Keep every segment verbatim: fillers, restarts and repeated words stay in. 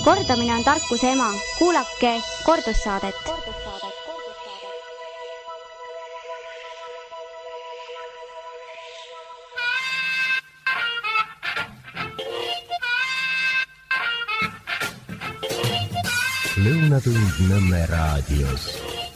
Kordamine on tarkuse ema. Kuulake kordussaadet. Lõunatund Nõmme raadios.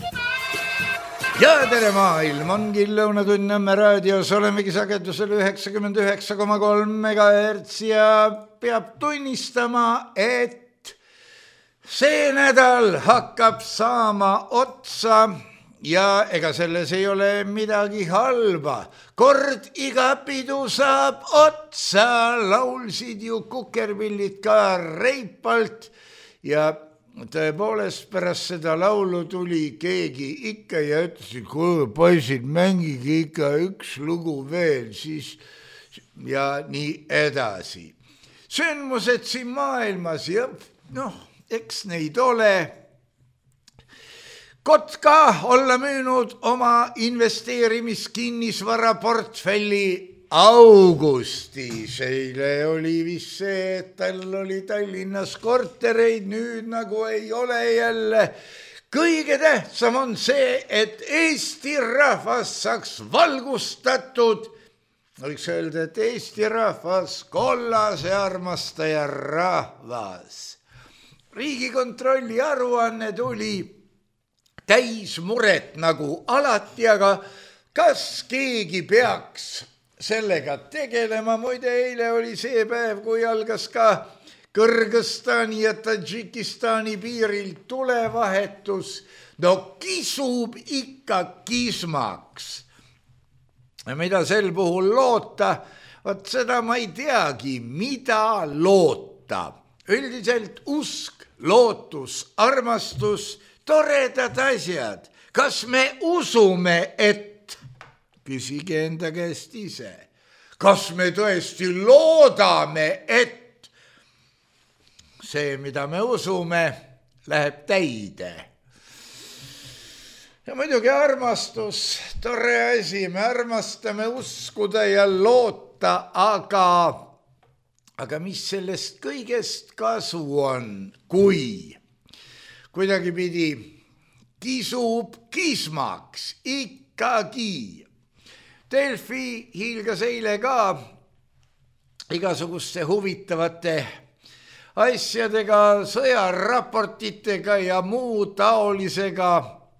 Ja tere maailm, ongi Lõunatund Nõmme raadios, olemegi sagedusel üheksakümmend üheksa koma kolm megahertsi ja peab tunnistama, et see nädal hakkab saama otsa ja ega selles ei ole midagi halba. Kord iga pidu saab otsa, laulsid ju kukerpillid ka reipalt ja tõepoolest pärast seda laulu tuli keegi ikka ja ütles, kui poisid, mängige ikka üks lugu veel, siis ja nii edasi. Sündmused siin maailmas ja noh, eks neid ole. Kotka olla müünud oma investeerimiskinnisvara portfelli augustis. Eile oli vist see, et tal oli Tallinnas kortereid, nüüd nagu ei ole jälle. Kõige tähtsam on see, et Eesti rahvas saaks valgustatud. Võiks öelda, et Eesti rahvas, kollase armastaja rahvas. Riigikontrolli aruanne tuli täis muret nagu alati, aga kas keegi peaks sellega tegelema? Muide, eile oli see päev, kui algas ka Kõrgõzstani ja Tadžikistani piiril tulevahetus. No kisub ikka kismaks. Ja mida sel puhul loota? Vot seda ma ei teagi, mida loota. Üldiselt usk, lootus, armastus, toredad asjad. Kas me usume, et küsige enda käest ise. Kas me tõesti loodame, et see, mida me usume, läheb täide? Ja muidugi armastus, tore asi, me armastame uskuda ja loota, aga, aga mis sellest kõigest kasu on, kui kuidagi pidi kisub kismaks ikkagi. Delfi hiilgas eile ka igasuguste huvitavate asjadega, sõjaraportitega ja muu taolisega.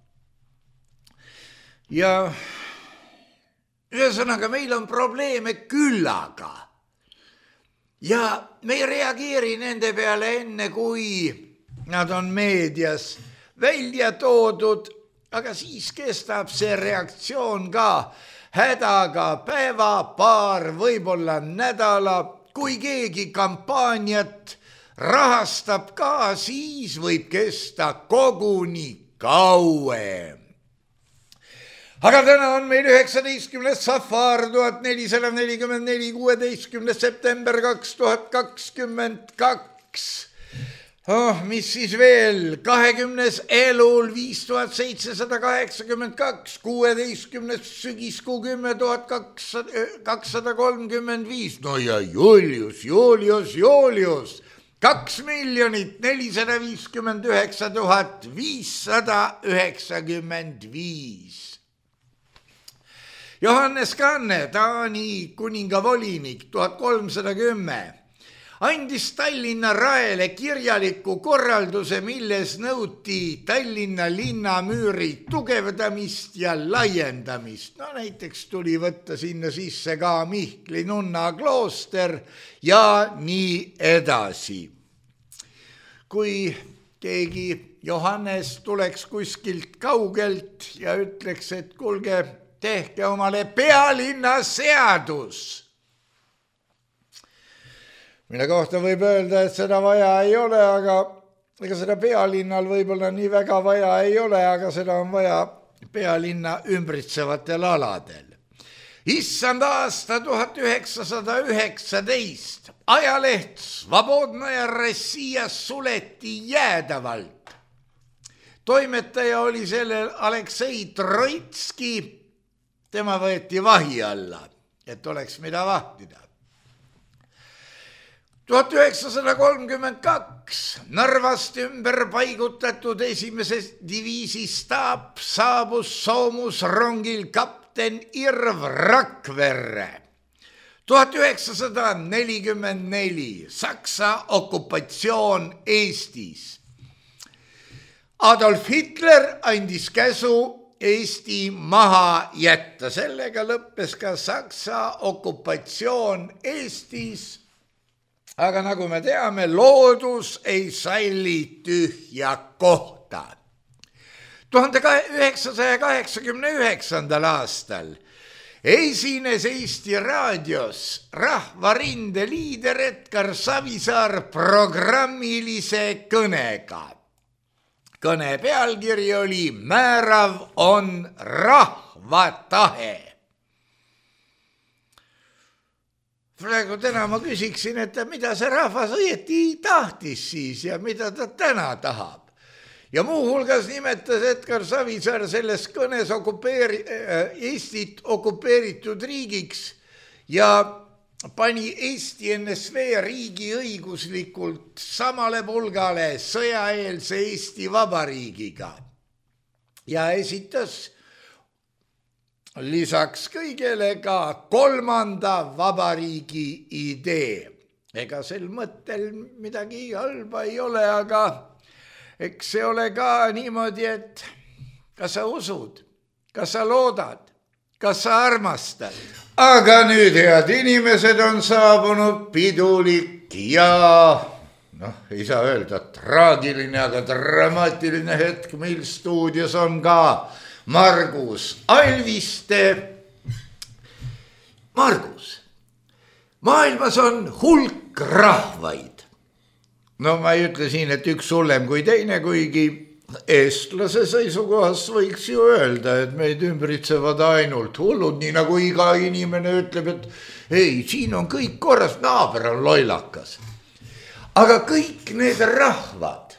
Ja ühesõnaga meil on probleeme küllaga. Ja me ei reageeri nende peale enne, kui nad on meedias välja toodud, aga siis kestab see reaktsioon ka hädaga päeva, paar, võib-olla nädala. Kui keegi kampaaniat rahastab ka, siis võib kesta koguni kauem. Aga täna on meil üheksateistkümnes safar tuhat nelisada nelikümmend neli, kuueteistkümnes september kaks tuhat kakskümmend kaks. Oh, mis siis veel? kahekümnes elul viis tuhat seitsesada kaheksakümmend kaks, kuueteistkümnes sügiskuu kümme tuhat kakssada kolmkümmend viis. No ja Julius, Julius, Julius. kaks miljonit nelisada viiskümmend üheksa tuhat viissada üheksakümmend viis. Johannes Kanne, Taani kuningavolinik, tuhat kolmsada kümme. Andis Tallinna Raele kirjaliku korralduse, milles nõuti Tallinna linnamüüri tugevdamist ja laiendamist. No näiteks tuli võtta sinna sisse ka Mihkli nunna klooster ja nii edasi. Kui keegi Johannes tuleks kuskilt kaugelt ja ütleks, et kuulge, tehke omale pealinna seadus, mille kohta võib öelda, et seda vaja ei ole, aga ega seda pealinnal võib-olla nii väga vaja ei ole, aga seda on vaja pealinna ümbritsevatel aladel. Issand aasta tuhat üheksasada üheksateist. Ajaleht Svobodnaja Rossija suleti jäädavalt. Toimetaja oli sellel Aleksei Troitski. Tema võeti vahi alla, et oleks mida vahtida. tuhat üheksasada kolmkümmend kaks Narvast ümber paigutatud esimese diviisi staap saabus soomusrongil kapten Irv Rakverre. tuhat üheksasada nelikümmend neli Saksa okupatsioon Eestis. Adolf Hitler andis käsu Eesti maha jätta. Sellega lõppes ka Saksa okupatsioon Eestis. Aga nagu me teame, loodus ei salli tühja kohta. tuhande üheksasaja kaheksakümne üheksandal aastal esines Eesti raadios Rahvarinde liider Edgar Savisaar programmilise kõnega. Kõne pealkiri oli Määrav on rahva tahe. Praegu täna ma küsiksin, et mida see rahvas õieti tahtis siis ja mida ta täna tahab. Ja muuhulgas nimetas Edgar Savisaar selles kõnes okupeeri, Eestit okupeeritud riigiks ja pani Eesti N S V riigi õiguslikult samale pulgale sõjaeelse Eesti Vabariigiga ja esitas lisaks kõigele ka kolmanda vabariigi idee. Ega sel mõttel midagi halba ei ole, aga eks see ole ka niimoodi, et kas sa usud, kas sa loodad, kas sa armastad. Aga nüüd, head inimesed, on saabunud pidulik ja, noh, ei saa öelda traagiline, aga dramaatiline hetk, mil stuudios on ka Margus Alviste. Margus, maailmas on hulk rahvaid. No ma ei ütle siin, et üks hullem kui teine, kuigi eestlase seisukohas võiks ju öelda, et meid ümbritsevad ainult hullud, nii nagu iga inimene ütleb, et ei, siin on kõik korras, naaber on lollakas. Aga kõik need rahvad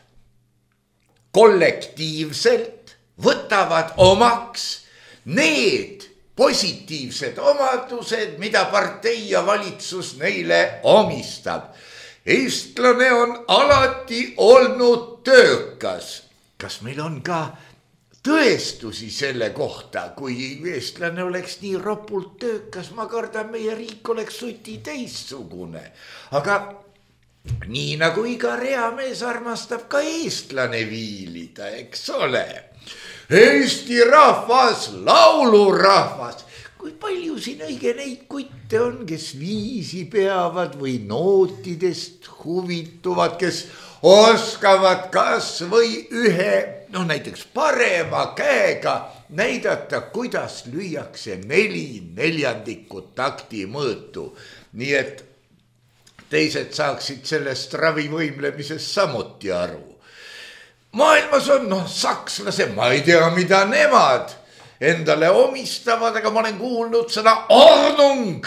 kollektiivselt võtavad omaks need positiivsed omadused, mida partei ja valitsus neile omistab. Eestlane on alati olnud töökas. Kas meil on ka tõestusi selle kohta, kui eestlane oleks nii ropult töökas, ma kardan, meie riik oleks suti teistsugune. Aga nii nagu iga reamees armastab ka eestlane viilida, eks ole. Eesti rahvas, laulurahvas. Kui palju siin õige neid kutte on, kes viisi peavad või nootidest huvituvad, kes oskavad kas või ühe, no näiteks parema käega näidata, kuidas lüüakse neli neljandikut takti mõõtu. Nii et teised saaksid sellest ravivõimlemisest samuti aru. Maailmas on, noh, sakslase, ma ei tea, mida nemad endale omistavad, aga ma olen kuulnud sõna ordnung,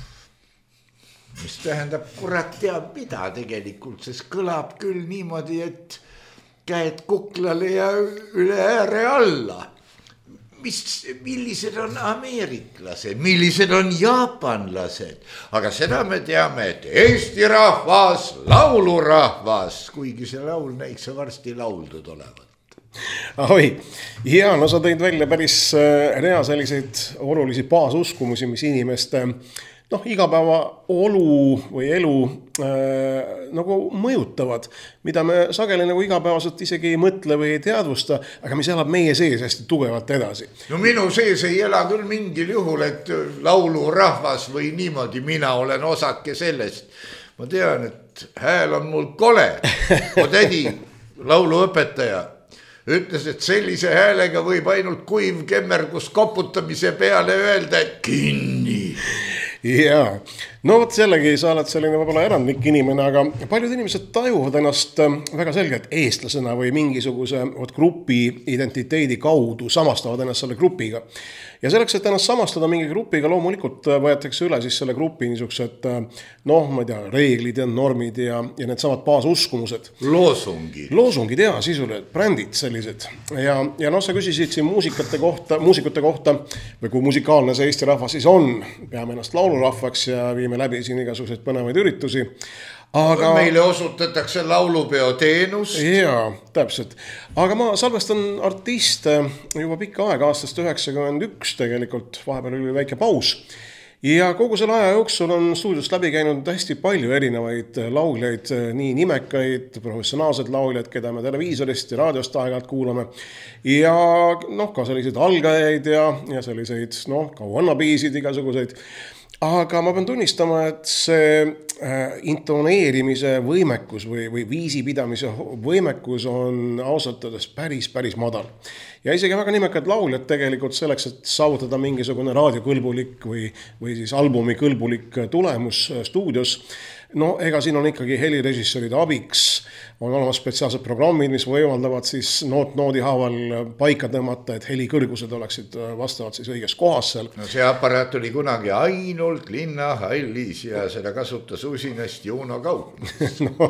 mis tähendab kurat teab mida tegelikult, sest kõlab küll niimoodi, et käed kuklale ja üle ääre alla. Mis, millised on ameeriklased, millised on jaapanlased, aga seda me teame, et Eesti rahvas, laulurahvas, kuigi see laul näiks varsti lauldud olevat. Ahoi, ja no sa tõid välja päris rea selliseid olulisi baasuskumus, mis inimeste noh, igapäeva olu või elu äh, nagu mõjutavad, mida me sageli nagu igapäevaselt isegi ei mõtle või ei teadvusta, aga mis elab meie sees hästi tugevalt edasi. No minu sees ei ela küll mingil juhul, et laulurahvas või niimoodi, mina olen osake sellest. Ma tean, et hääl on mul kole. Mu tädi, lauluõpetaja, ütles, et sellise häälega võib ainult kuiv kemmergus koputamise peale öelda, et kinni. Jaa, no võt jällegi sa oled selline võib-olla erandlik inimene, aga paljud inimesed tajuvad ennast väga selgelt eestlasena või mingisuguse võt, grupi identiteedi kaudu, samastavad ennast selle grupiga. Ja selleks, et ennast samastada mingi grupiga, loomulikult võetakse üle siis selle grupi niisugused, noh, ma ei tea, reeglid ja normid ja, ja need samad baasuskumused. Loosungid. Loosungid, jaa, sisuliselt, brändid sellised. Ja, ja noh, sa küsisid siin muusikate kohta, muusikute kohta, või kui musikaalne see Eesti rahvas siis on, peame ennast laulurahvaks ja viime läbi siin igasuguseid põnevaid üritusi. aga meile osutatakse laulupeo teenust. Jaa, täpselt. Aga ma salvestan artiste juba pikka aega, aastast üheksakümmend üks tegelikult, vahepeal oli väike paus. Ja kogu selle aja jooksul on stuudiost läbi käinud hästi palju erinevaid lauljaid, nii nimekaid, professionaalsed lauljad, keda me televiisorist ja raadiost aeg-ajalt kuulame. Ja noh, ka selliseid algajaid ja, ja selliseid, noh, ka wannabeesid igasuguseid. Aga ma pean tunnistama, et see intoneerimise võimekus või, või viisipidamise võimekus on ausalt öeldes päris, päris madal. Ja isegi väga nimekad lauljad tegelikult selleks, et saavutada mingisugune raadiokõlbulik või, või siis albumi kõlbulik tulemus stuudios. No ega siin on ikkagi helirežissööride abiks, on olemas spetsiaalsed programmid, mis võimaldavad siis noot noodi haaval paika tõmmata, et helikõrgused oleksid vastavalt siis õiges kohas seal. No see aparaat oli kunagi ainult linnahallis ja seda kasutas usinast Juno Kaup. no,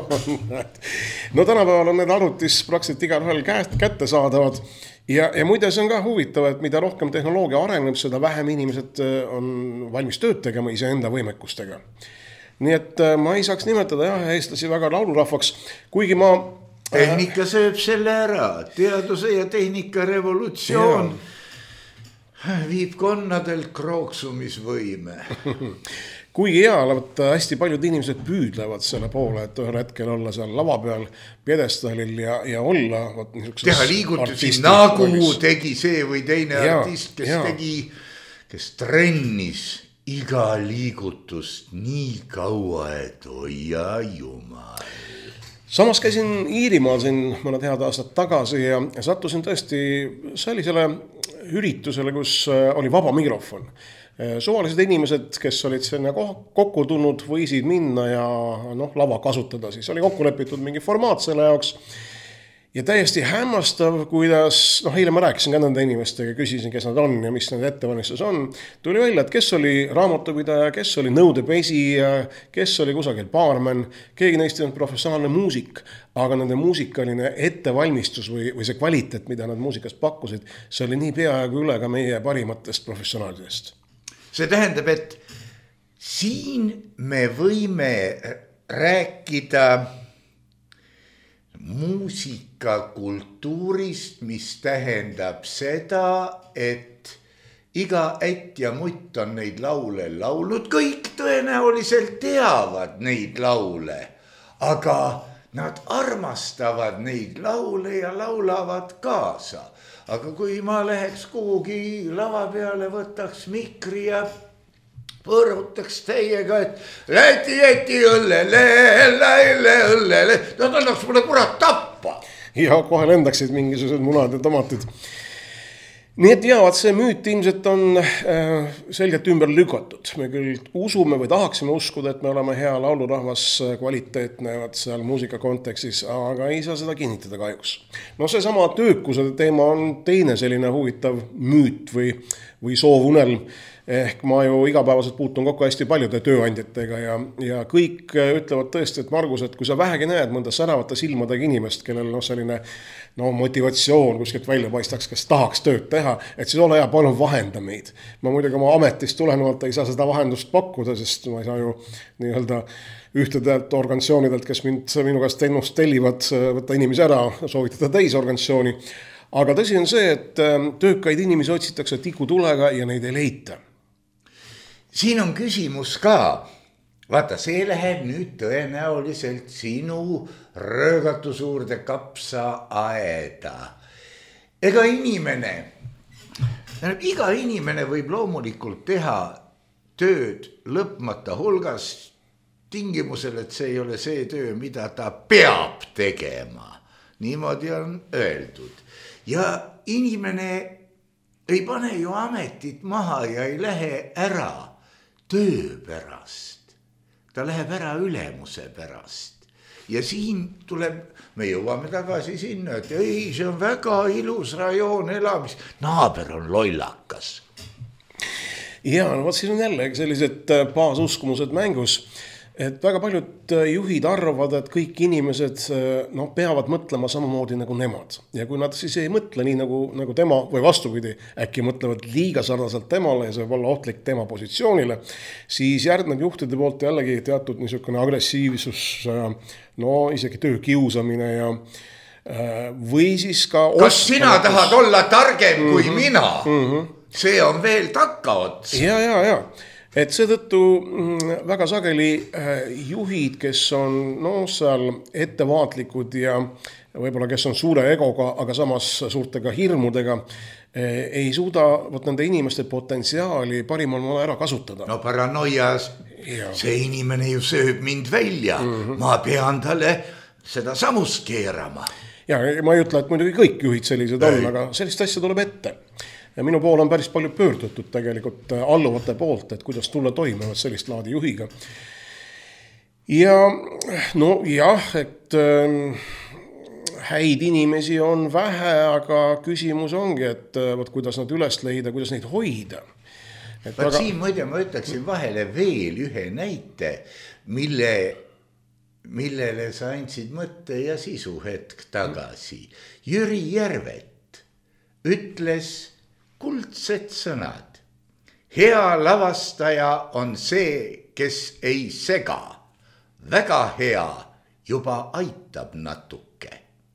no tänapäeval on need arvutis praktiliselt igal ühel kätte saadavad. Ja, ja muide see on ka huvitav, et mida rohkem tehnoloogia areneb, seda vähem inimesed on valmis tööd tegema iseenda võimekustega. Nii et ma ei saaks nimetada jah, eestlasi väga laulurahvaks, kuigi ma... Tehnika sööb selle ära, teaduse ja tehnika revolutsioon ja. Viib konnadelt krooksumisvõime. Kuigi hea, hästi paljud inimesed püüdlevad selle poole, et ühel hetkel olla seal lava peal pjedestaalil ja, ja olla teha liigutusi nagu tegi see või teine ja, artist, kes ja. tegi, kes trennis iga liigutust nii kaua, et oia jumal. Samas käisin Iirimaal siin mõned head aastad tagasi ja sattusin tõesti sellisele üritusele, kus oli vaba mikrofon. Suvalised inimesed, kes olid sinna kokku tulnud, võisid minna ja noh, lava kasutada. Siis oli kokku lepitud mingi formaat selle jaoks. Ja täiesti hämmastav, kuidas, noh, eile ma rääkisin ka nende inimestega, küsisin, kes nad on ja mis nende ettevalmistus on. Tuli välja, et kes oli raamatupidaja, kes oli nõudepesija, kes oli kusagil baarmen, keegi neist on professionaalne muusik, aga nende muusikaline ettevalmistus või, või see kvaliteet, mida nad muusikast pakkusid, see oli nii peaaegu üle ka meie parimatest professionaalidest. See tähendab, et siin me võime rääkida muusikakultuurist, mis tähendab seda, et iga ätt ja mutt on neid laule laulnud, kõik tõenäoliselt teavad neid laule, aga nad armastavad neid laule ja laulavad kaasa. Aga kui ma läheks kuhugi lava peale, võtaks mikri ja põrutaks teiega, et läti, jäti õllele, läile, õllele, nad annaks mulle kurat tappa. Ja kohe lendaksid mingisugused munad ja tomatid. Nii et jaa, see müüt ilmselt on äh, selgelt ümber lükatud. Me küll usume või tahaksime uskuda, et me oleme hea laulurahvas kvaliteetne seal muusika kontekstis, aga ei saa seda kinnitada kahjuks. No see sama töökuse teema on teine selline huvitav müüt või, või soovunelm. Ehk ma ju igapäevaselt puutun kokku hästi paljude tööandjatega ja, ja kõik ütlevad tõesti, et Margus, et kui sa vähegi näed mõnda säravate silmadega inimest, kellel no selline no, motivatsioon kuskilt välja paistaks, kes tahaks tööd teha, et siis ole hea, palun vahenda meid. Ma muidugi oma ametist tulenevalt ei saa seda vahendust pakkuda, sest ma ei saa ju nii-öelda ühtedelt organisatsioonidelt, kes mind minu käest ennust tellivad, võtta inimesi ära, soovitada teise organisatsiooni. Aga tõsi on see, et töökaid inimesi otsitakse tikutulega ja neid ei leita. Siin on küsimus ka. Vaata, see läheb nüüd tõenäoliselt sinu röögatusuurde kapsa aeda. Ega inimene, iga inimene võib loomulikult teha tööd lõpmata hulgas tingimusel, et see ei ole see töö, mida ta peab tegema. Niimoodi on öeldud. Ja inimene ei pane ju ametit maha ja ei lähe ära töö pärast. Ta läheb ära ülemuse pärast. Ja siin tuleb, me jõuame tagasi sinna, et ei, see on väga ilus rajoon elamis. Naaber on lollakas. Ja, no vaat siin on jälle sellised baasuskumused mängus. et väga paljud juhid arvavad, et kõik inimesed no, peavad mõtlema samamoodi nagu nemad. Ja kui nad siis ei mõtle nii nagu, nagu tema või vastupidi, äkki mõtlevad liiga sarnaselt temale ja see võib olla ohtlik tema positsioonile, siis järgneb juhtide poolt jällegi teatud niisugune agressiivsus, no isegi töökiusamine ja või siis ka... Kas sina tahad olla targem mm-hmm. kui mina? Mm-hmm. See on veel takkaots. Ja, ja, ja. Et seetõttu väga sageli juhid, kes on no, seal ettevaatlikud ja võib-olla kes on suure egoga, aga samas suurtega hirmudega, ei suuda võt, nende inimeste potentsiaali parimal moel ära kasutada. No paranoias, ja. See inimene ju sööb mind välja. Mm-hmm. Ma pean talle seda samust keerama. Ja ma ei ütle, et muidugi kõik juhid sellised on, aga sellist asja tuleb ette. Ja minu pool on päris palju pöördutud tegelikult alluvate poolt, et kuidas tulla toimuvad sellist laadi juhiga. Ja no jah, et äh, häid inimesi on vähe, aga küsimus ongi, et võt, kuidas nad üles leida, kuidas neid hoida. Et aga... Siin muide ma ütleksin vahele veel ühe näite, mille, millele sa andsid mõtte ja sisu hetk tagasi. Jüri Järvet ütles kuldsed sõnad. Hea lavastaja on see, kes ei sega. Väga hea juba aitab natuke.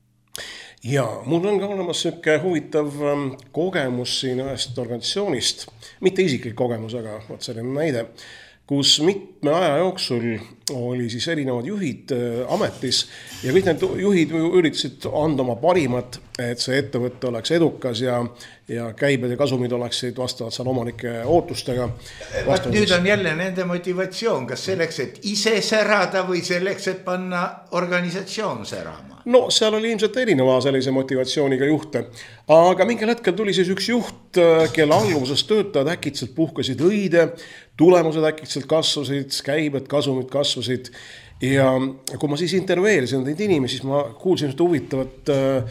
Ja, mul on ka olemas selline huvitav kogemus siin ühest organisatsioonist. Mitte isiklik kogemus, aga võt selline näide, kus mitme aja jooksul oli siis erinevad juhid ametis ja kõik need juhid üritasid anda oma parimat, et see ettevõtte oleks edukas ja, ja käibed ja kasumid oleksid vastavalt seal omanike ootustega. Vaat nüüd on jälle nende motivatsioon, kas selleks, et ise särada või selleks, et panna organisatsioon särama? No seal oli ilmselt erineva sellise motivatsiooniga juhte, aga mingil hetkel tuli siis üks juht, kelle alluvuses töötajad äkitselt puhkasid õide, tulemused äkitselt kasvasid, käibed, kasumid kasvasid ja kui ma siis interveerisin neid inimesi, siis ma kuulsin ühte huvitavat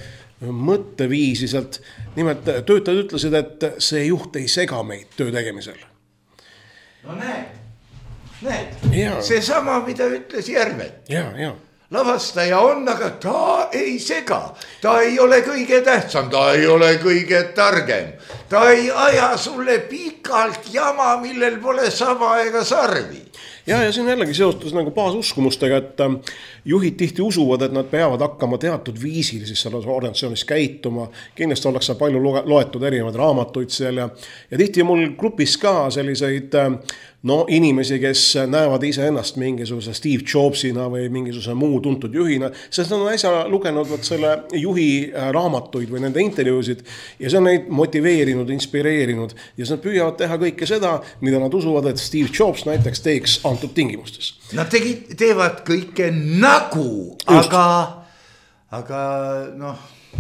mõtteviisi sealt. Nimelt töötajad ütlesid, et see juht ei sega meid töö tegemisel. No näed, näed, see sama, mida ütles Järvet. Ja, ja. Lavastaja on, aga ta ei sega. Ta ei ole kõige tähtsam, ta ei ole kõige targem. Ta ei aja sulle pikalt jama, millel pole sava ega sarvi. Ja, ja see on jällegi seostus nagu baasuskumustega, et juhid tihti usuvad, et nad peavad hakkama teatud viisil siis selles organisatsioonis käituma. Kindlasti ollakse palju loetud erinevaid raamatuid seal ja, ja tihti mul grupis ka selliseid no, inimesi, kes näevad ise ennast mingisuguse Steve Jobsina või mingisuguse muu tuntud juhina, sest nad on äsja lugenud võt, selle juhi raamatuid või nende intervjuusid ja see on neid motiveerinud, inspireerinud ja nad püüavad teha kõike seda, mida nad usuvad, et Steve Jobs näiteks teeks antud tingimustes. Nad tegid, teevad kõike nagu, aga, aga noh,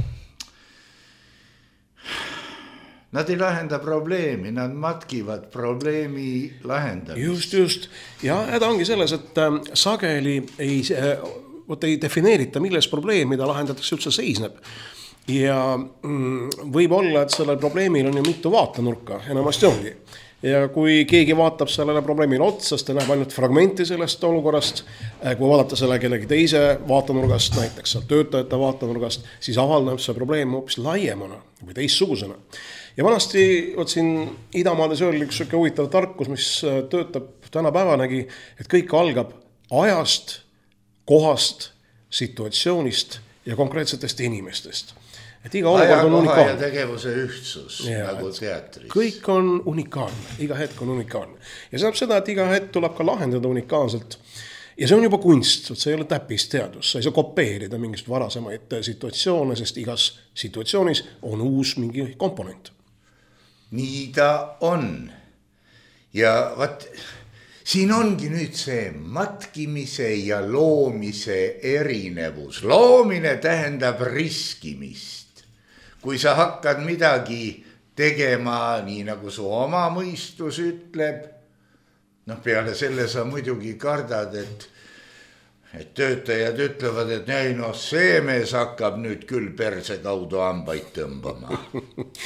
nad ei lahenda probleemi, nad matkivad probleemi lahendamist. Just, just. Ja häda ongi selles, et sageli ei, võt, ei defineerita, milles probleem, mida lahendatakse üldse seisneb. Ja mm, võib olla, et sellel probleemil on ju mitu vaatenurka, enamasti ongi. Ja kui keegi vaatab sellele probleemile otsast, ta näeb ainult fragmenti sellest olukorrast, kui vaadata selle kellegi teise vaatenurgast, näiteks töötajate vaatenurgast, siis avaldab see probleem hoopis laiemana või teissugusena. Ja vanasti võt siin Idamaades öeldi üks selline huvitav tarkus, mis töötab tänapäevanegi, et kõik algab ajast, kohast, situatsioonist ja konkreetsetest inimestest. Et iga olukord on unikaalne. Ja tegevuse ühtsus, ja, nagu teatris. Kõik on unikaalne, iga hetk on unikaalne. Ja see on seda, et iga hetk tuleb ka lahendada unikaalselt. Ja see on juba kunst, see ei ole täppisteadus, sa ei saa kopeerida mingist varasemaid situatsioone, sest igas situatsioonis on uus mingi komponent. Nii ta on. Ja vaat, siin ongi nüüd see matkimise ja loomise erinevus. Loomine tähendab riskimist. Kui sa hakkad midagi tegema nii nagu su oma mõistus ütleb, noh peale selle sa muidugi kardad, et, et töötajad ütlevad, et ei, no see mees hakkab nüüd küll perse kaudu hambaid tõmbama.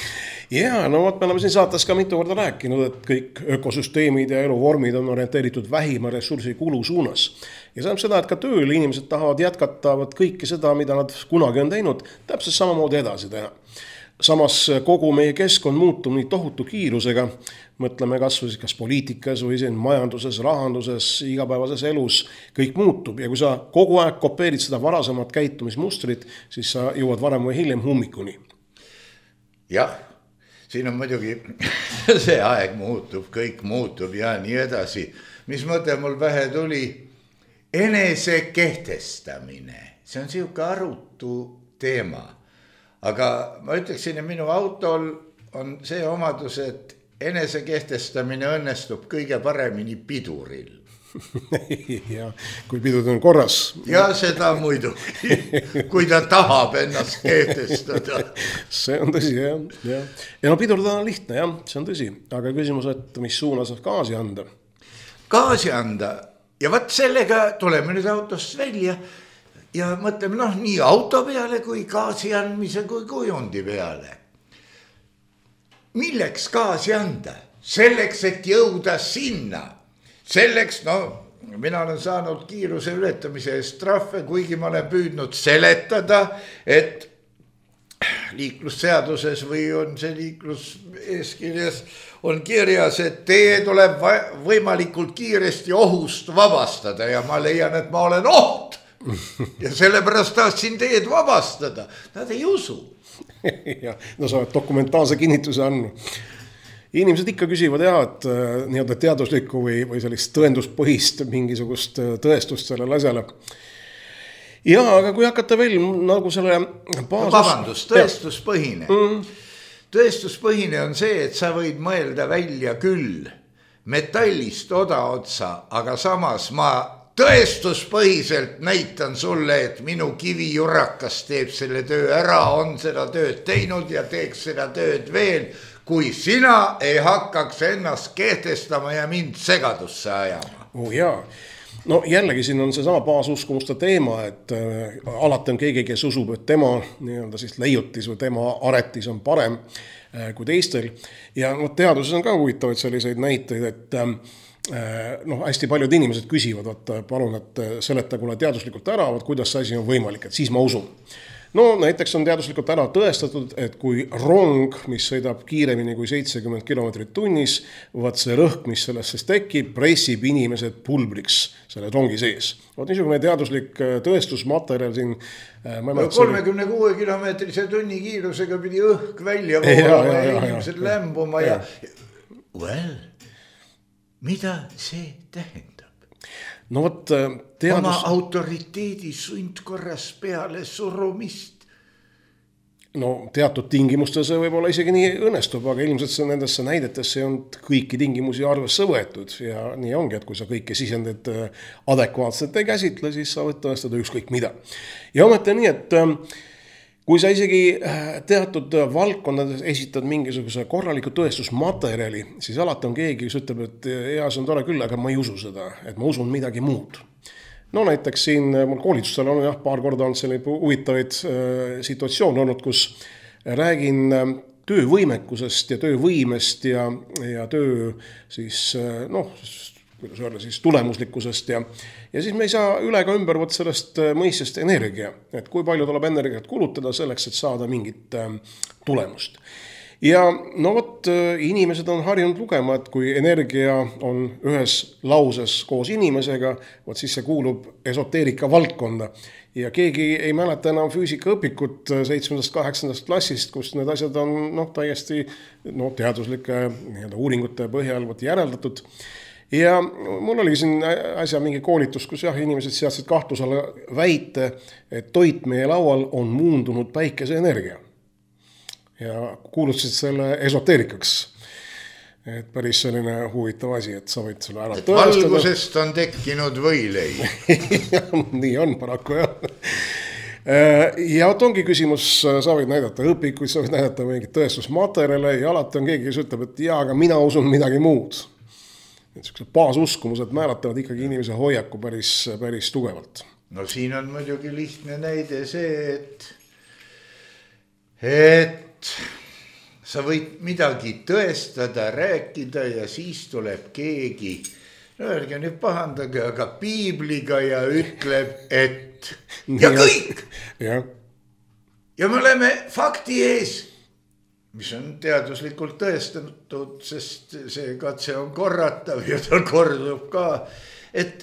Ja, no me oleme siin saates ka mitu korda rääkinud, et kõik ökosüsteemid ja eluvormid on orienteeritud vähima ressursi kulu suunas. Ja see on seda, et ka tööl inimesed tahavad jätkata kõike seda, mida nad kunagi on teinud, täpselt samamoodi edasi teha. Samas kogu meie keskkond muutub nii tohutu kiirusega, mõtleme kas või kas poliitikas või siin majanduses, rahanduses, igapäevases elus, kõik muutub. Ja kui sa kogu aeg kopeerid seda varasemat käitumismustrit, siis sa jõuad varem või hiljem hommikuni. Jah, siin on muidugi see aeg muutub, kõik muutub ja nii edasi. Mis mõte mul pähe tuli? Enese kehtestamine. See on siuke arutu teema. Aga ma ütleksin, et minu autol on see omadus, et enese kehtestamine õnnestub kõige paremini piduril. Ja kui pidud on korras. Ja seda muidu, kui ta tahab ennast kehtestada. See on tõsi, jah. Ja, ja no pidurda on lihtne, jah, see on tõsi. Aga küsimus, et mis suunas gaasi anda? Gaasi anda. Ja võt sellega tuleme nüüd autost välja ja mõtleme noh, nii auto peale kui gaasi andmise kui kujundi peale. Milleks gaasi anda? Selleks, et jõuda sinna. Selleks, no, mina olen saanud kiiruse ületamise eest trahve, kuigi ma olen püüdnud seletada, et liiklusseaduses või on see liikluseeskirjas on kirjas, et tee tuleb võimalikult kiiresti ohust vabastada ja ma leian, et ma olen oht. Ja sellepärast tahtsin teed vabastada. Nad ei usu. Ja, no sa oled dokumentaalse kinnituse andnud. Inimesed ikka küsivad jah, et nii-öelda teaduslikku või, või sellist tõenduspõhist mingisugust tõestust sellele asjale. Ja, aga kui hakata veel nagu selle baasus... Vabandust, tõestuspõhine. Mm. Tõestuspõhine on see, et sa võid mõelda välja küll metallist oda otsa, aga samas ma tõestuspõhiselt näitan sulle, et minu kivijurakas teeb selle töö ära, on seda tööd teinud ja teeks seda tööd veel, kui sina ei hakkaks ennast kehtestama ja mind segadusse ajama. Oh jaa. No jällegi siin on see sama baasuskuumuste teema, et äh, alati on keegi, kes usub, et tema nii-öelda siis leiutis või tema aretis on parem äh, kui teistel. Ja no, teaduses on ka huvitavaid selliseid näiteid, et äh, noh, hästi paljud inimesed küsivad, et palun, et seleta kuule teaduslikult ära, et kuidas see asi on võimalik, et siis ma usun. No näiteks on teaduslikult ära tõestatud, et kui rong, mis sõidab kiiremini kui seitsekümmend kilomeetrit tunnis, vaat see rõhk, mis sellest siis tekib, pressib inimesed pulbriks selle rongi sees. Vaat niisugune teaduslik tõestusmaterjal siin. kolmekümne kuue kilomeetrise tunni kiirusega pidi õhk välja voolama ja, ja inimesed ja, lämbuma ja, ja... Well, mida see tähendab? No võt, teadus... Oma autoriteedi sundkorras peale surumist. No teatud tingimustes see võib olla isegi nii õnnestub, aga ilmselt see nendesse näidetesse on kõiki tingimusi arvesse võetud ja nii ongi, et kui sa kõiki sisendid adekvaatselt ei käsitle, siis sa võid tõestada ükskõik mida. Ja ometi on nii, et kui sa isegi teatud valdkondades esitad mingisuguse korraliku tõestusmaterjali, siis alati on keegi, kes ütleb, et ja see on tore küll, aga ma ei usu seda, et ma usun midagi muud. No näiteks siin mul koolitustel on jah, paar korda on selline huvitavaid situatsioon olnud, kus räägin töövõimekusest ja töövõimest ja, ja töö siis, noh, kuidas öelda siis tulemuslikkusest ja, ja siis me ei saa üle ka ümber võtta sellest mõistest energia, et kui palju tuleb energiat kulutada selleks, et saada mingit tulemust. Ja no võt, inimesed on harjunud lugema, et kui energia on ühes lauses koos inimesega, võt siis see kuulub esoteerika valdkonda. Ja keegi ei mäleta enam füüsikaõpikut seitsmendast kaheksandast klassist, kus need asjad on noh, täiesti no, teaduslike nii-öelda uuringute põhjal võt järeldatud. Ja mul oli siin asja mingi koolitus, kus jah, inimesed seadsid kahtlusele väite, et toit meie laual on muundunud päikeseenergia. Ja kuulutasid selle esoteerikaks. Et päris selline huvitav asi, et sa võid selle ära et tõestada. Valgusest on tekkinud võilei. Nii on paraku jah. Ja ongi küsimus, sa võid näidata õpikuid, sa võid näidata mingit tõestusmaterjale ja alati on keegi, kes ütleb, et jaa, aga mina usun midagi muud. Et baasuskumused määratavad ikkagi inimese hoiaku päris, päris tugevalt. No siin on muidugi lihtne näide see, et, et sa võid midagi tõestada, rääkida ja siis tuleb keegi, no öelge nüüd pahandage, aga piibliga ja ütleb, et ja kõik. Ja. ja me oleme fakti ees, mis on teaduslikult tõestatud, sest see katse on korratav ja ta kordub ka, et,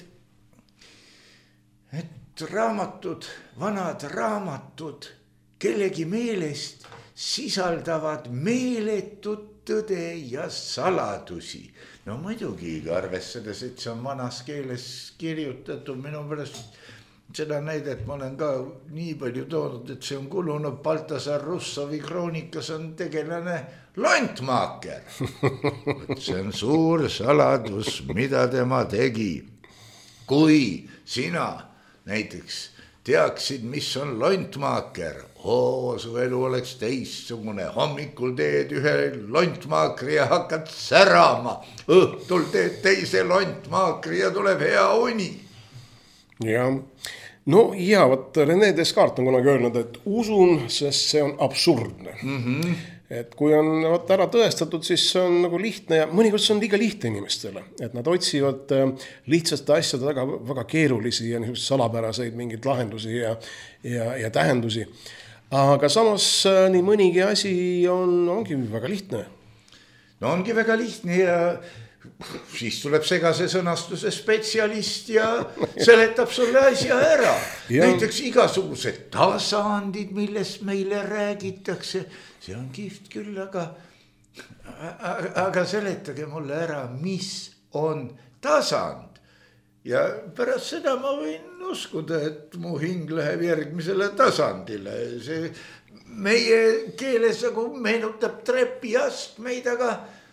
et raamatud, vanad raamatud kellegi meelest sisaldavad meeletut tõde ja saladusi. No muidugi arvestades, et see on vanas keeles kirjutatud, minu pärast seda näidet ma olen ka nii palju toonud, et see on kulunud Baltasar Russovi kroonikas on tegelane lontmaaker. See on suur saladus, mida tema tegi. Kui sina näiteks teaksid, mis on lontmaaker, oo, su elu oleks teistsugune, hommikul teed ühe lontmaakri ja hakkad särama, õhtul teed teise lontmaakri ja tuleb hea uni. Ja, no ja, võt René Descartes on kunagi öelnud, et usun, sest see on absurdne. Mm-hmm. Et kui on võt, ära tõestatud, siis see on nagu lihtne ja mõnikord see on liiga lihtne inimestele, et nad otsivad lihtsaste asjade taga väga keerulisi ja salapäraseid mingeid lahendusi ja, ja, ja tähendusi. Aga samas nii mõnigi asi on, ongi väga lihtne. No ongi väga lihtne ja siis tuleb segase sõnastuse spetsialist ja seletab sulle asja ära. Ja. Näiteks igasugused tasandid, millest meile räägitakse, see on kihvt küll, aga, aga seletage mulle ära, mis on tasand. Ja pärast seda ma võin uskuda, et mu hing läheb järgmisele tasandile. See meie keeles nagu meenutab trepiastmeid, aga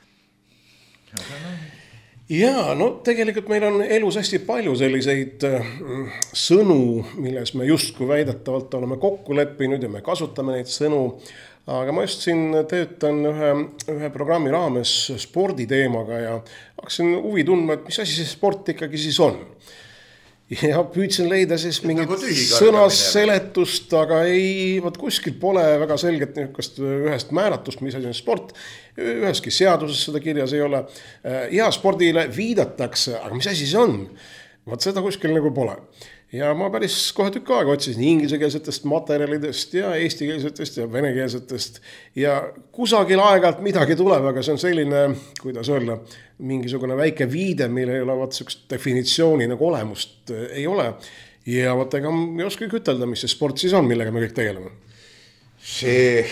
ja, no tegelikult meil on elus hästi palju selliseid sõnu, milles me justkui väidetavalt oleme kokku leppinud ja me kasutame neid sõnu. Aga ma just siin töötan ühe, ühe programmi raames sporditeemaga ja hakkasin huvi tundma, et mis asi see sport ikkagi siis on. Ja püüdsin leida siis mingit sõnaseletust, aga ei, võt kuskil pole väga selget ühest määratust, mis asi on sport. Üheski seaduses seda kirjas ei ole. Ja spordile viidatakse, aga mis asi see on? Võt seda kuskil nagu pole. Ja ma päris kohe tükk aega otsisin ingliskeelsetest materjalidest ja eestikeelsetest ja venekeelsetest ja kusagil aeg-ajalt midagi tuleb, aga see on selline, kuidas öelda, mingisugune väike viide, mille ei ole vaat sükst definitsiooni nagu olemust ei ole. Ja vaat ega ei oska kütelda, mis see sport siis on, millega me kõik tegeleme. See,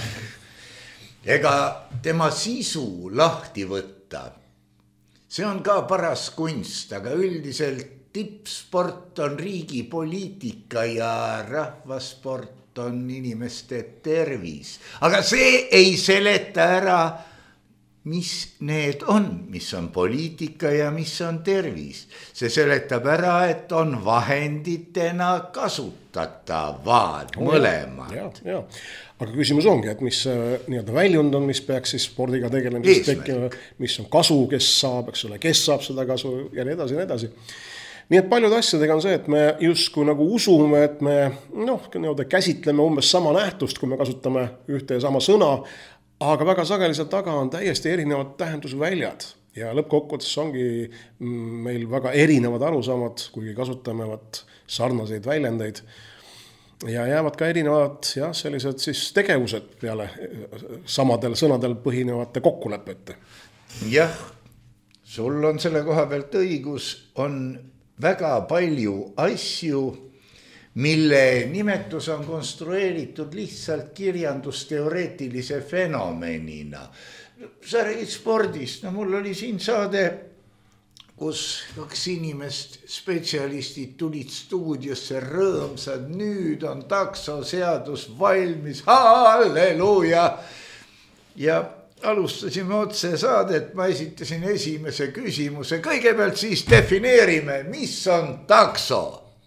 ega tema sisu lahti võtta, see on ka paras kunst, aga üldiselt tippsport on riigi poliitika ja rahvasport on inimeste tervis. Aga see ei seleta ära, mis need on, mis on poliitika ja mis on tervis. See seletab ära, et on vahenditena kasutatavad mõlemad. Ja, ja. Aga küsimus ongi, et mis nii-öelda väljund on, mis peaks siis spordiga tegelemisest tekkima, mis on kasu, kes saab, eks ole, kes saab seda kasu ja nii edasi, nii edasi. Nii et paljud asjadega on see, et me justkui nagu usume, et me noh, käsitleme umbes sama nähtust, kui me kasutame ühte ja sama sõna, aga väga sageli taga on täiesti erinevad tähendusväljad ja lõppkokkuvõttes ongi meil väga erinevad arusaamad, kuigi kasutame sarnaseid väljendeid ja jäävad ka erinevad ja sellised siis tegevused peale samadel sõnadel põhinevate kokkulepete. Jah, sul on selle koha pealt õigus, on väga palju asju, mille nimetus on konstrueeritud lihtsalt kirjandusteoreetilise fenomenina. Sa räägid spordist, no mul oli siin saade, kus kaks inimest, spetsialistid tulid stuudiosse rõõmsad, nüüd on taksoseadus valmis, halleluuja! Ja alustasime otse saadet, ma esitasin esimese küsimuse. Kõigepealt siis defineerime, mis on takso.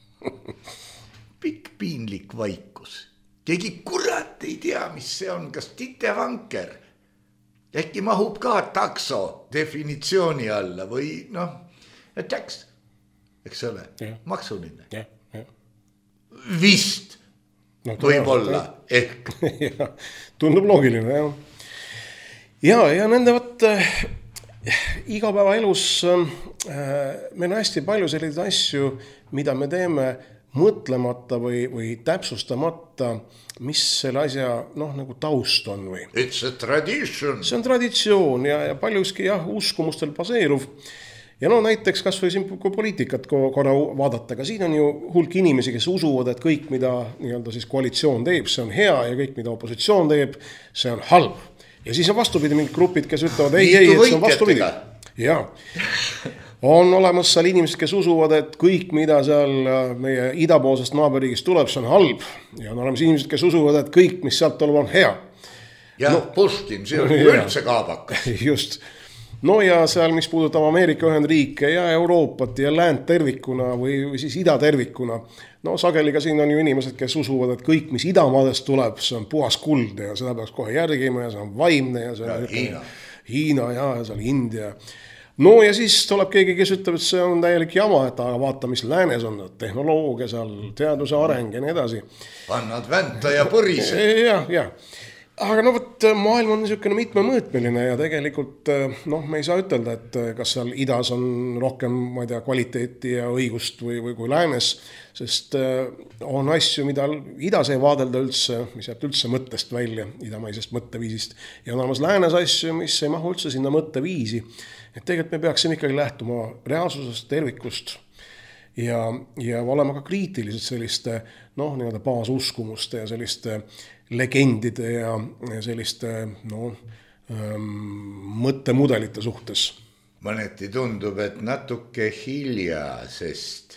Pikk piinlik vaikus. Keegi kurat ei tea, mis see on, kas Tite Vanker. Äkki mahub ka takso definitsiooni alla või noh, tekst, eks ole, ja. Maksuline. Ja, ja. Vist no, võib olla, ehk. Ja, tundub loogiline, jah. ja, ja nende võt igapäevaelus äh, meil on hästi palju selliseid asju, mida me teeme mõtlemata või, või täpsustamata, mis selle asja noh, nagu taust on või. It's a tradition. See on traditsioon ja, ja paljuski jah, uskumustel baseeruv. Ja no näiteks kas või siin kui poliitikat korra vaadata, aga siin on ju hulk inimesi, kes usuvad, et kõik, mida nii-öelda siis koalitsioon teeb, see on hea ja kõik, mida opositsioon teeb, see on halb. Ja siis on vastupidi mingid grupid, kes ütlevad, ei, ei, et see on vastupidi. Ja on olemas seal inimesed, kes usuvad, et kõik, mida seal meie idapoolsest naaberriigist tuleb, see on halb. Ja on olemas inimesed, kes usuvad, et kõik, mis sealt tuleb, on hea. Ja no, Pushkin, see on üldse kaabakas. Just. No ja seal, mis puudutab Ameerika Ühendriike ja Euroopat ja läänt tervikuna või, või siis ida tervikuna, no sageli ka siin on ju inimesed, kes usuvad, et kõik, mis idamaadest tuleb, see on puhas kuld ja seda peaks kohe järgima ja see on vaimne ja see on ja Hiina. Hiina ja, ja see on India. No ja siis tuleb keegi, kes ütleb, et see on täielik jama, et aga vaata, mis läänes on, tehnoloogia seal, teaduse areng ja nii edasi. Annad vänta ja põrise. Ja, ja. Aga no võt, maailm on niisugune mitmemõõtmeline ja tegelikult noh, me ei saa ütelda, et kas seal idas on rohkem, ma ei tea, kvaliteeti ja õigust või, või kui läänes, sest on asju, mida idas ei vaadelda üldse, mis jääb üldse mõttest välja, idamaisest mõtteviisist ja on olemas läänes asju, mis ei mahu üldse sinna mõtteviisi. Et tegelikult me peaksime ikkagi lähtuma reaalsusest, tervikust ja, ja olema ka kriitilised selliste noh, nii-öelda baasusskumuste ja selliste legendide ja selliste no, ähm, mõttemudelite suhtes. Mõneti tundub, et natuke hilja, sest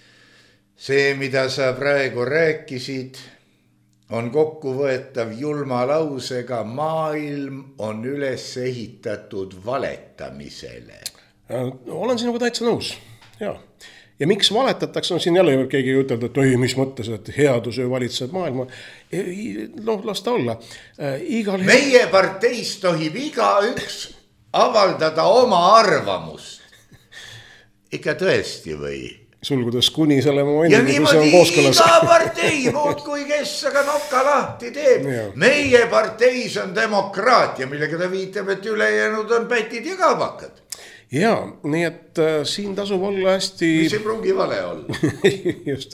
see, mida sa praegu rääkisid, on kokkuvõetav julma lausega, maailm on üles ehitatud valetamisele. Olen sinuga täitsa nõus, jaa. Ja miks valetatakse, on siin jälle keegi ütelda, et oi, mis mõttes, et headus ju valitseb maailma. No, las ta olla. Igal... Meie parteis tohib iga üks avaldada oma arvamust. Ikka tõesti või? Sulgudes kuni selle momendi, ja niimoodi iga partei muud kui kes aga nokka lahti teeb. Ja. Meie parteis on demokraatia, millega ta viitab, et ülejäänud on pätid ja kaabakad. Ja, nii et äh, siin tasub olla hästi... Mis ei pruugi vale olla. Just.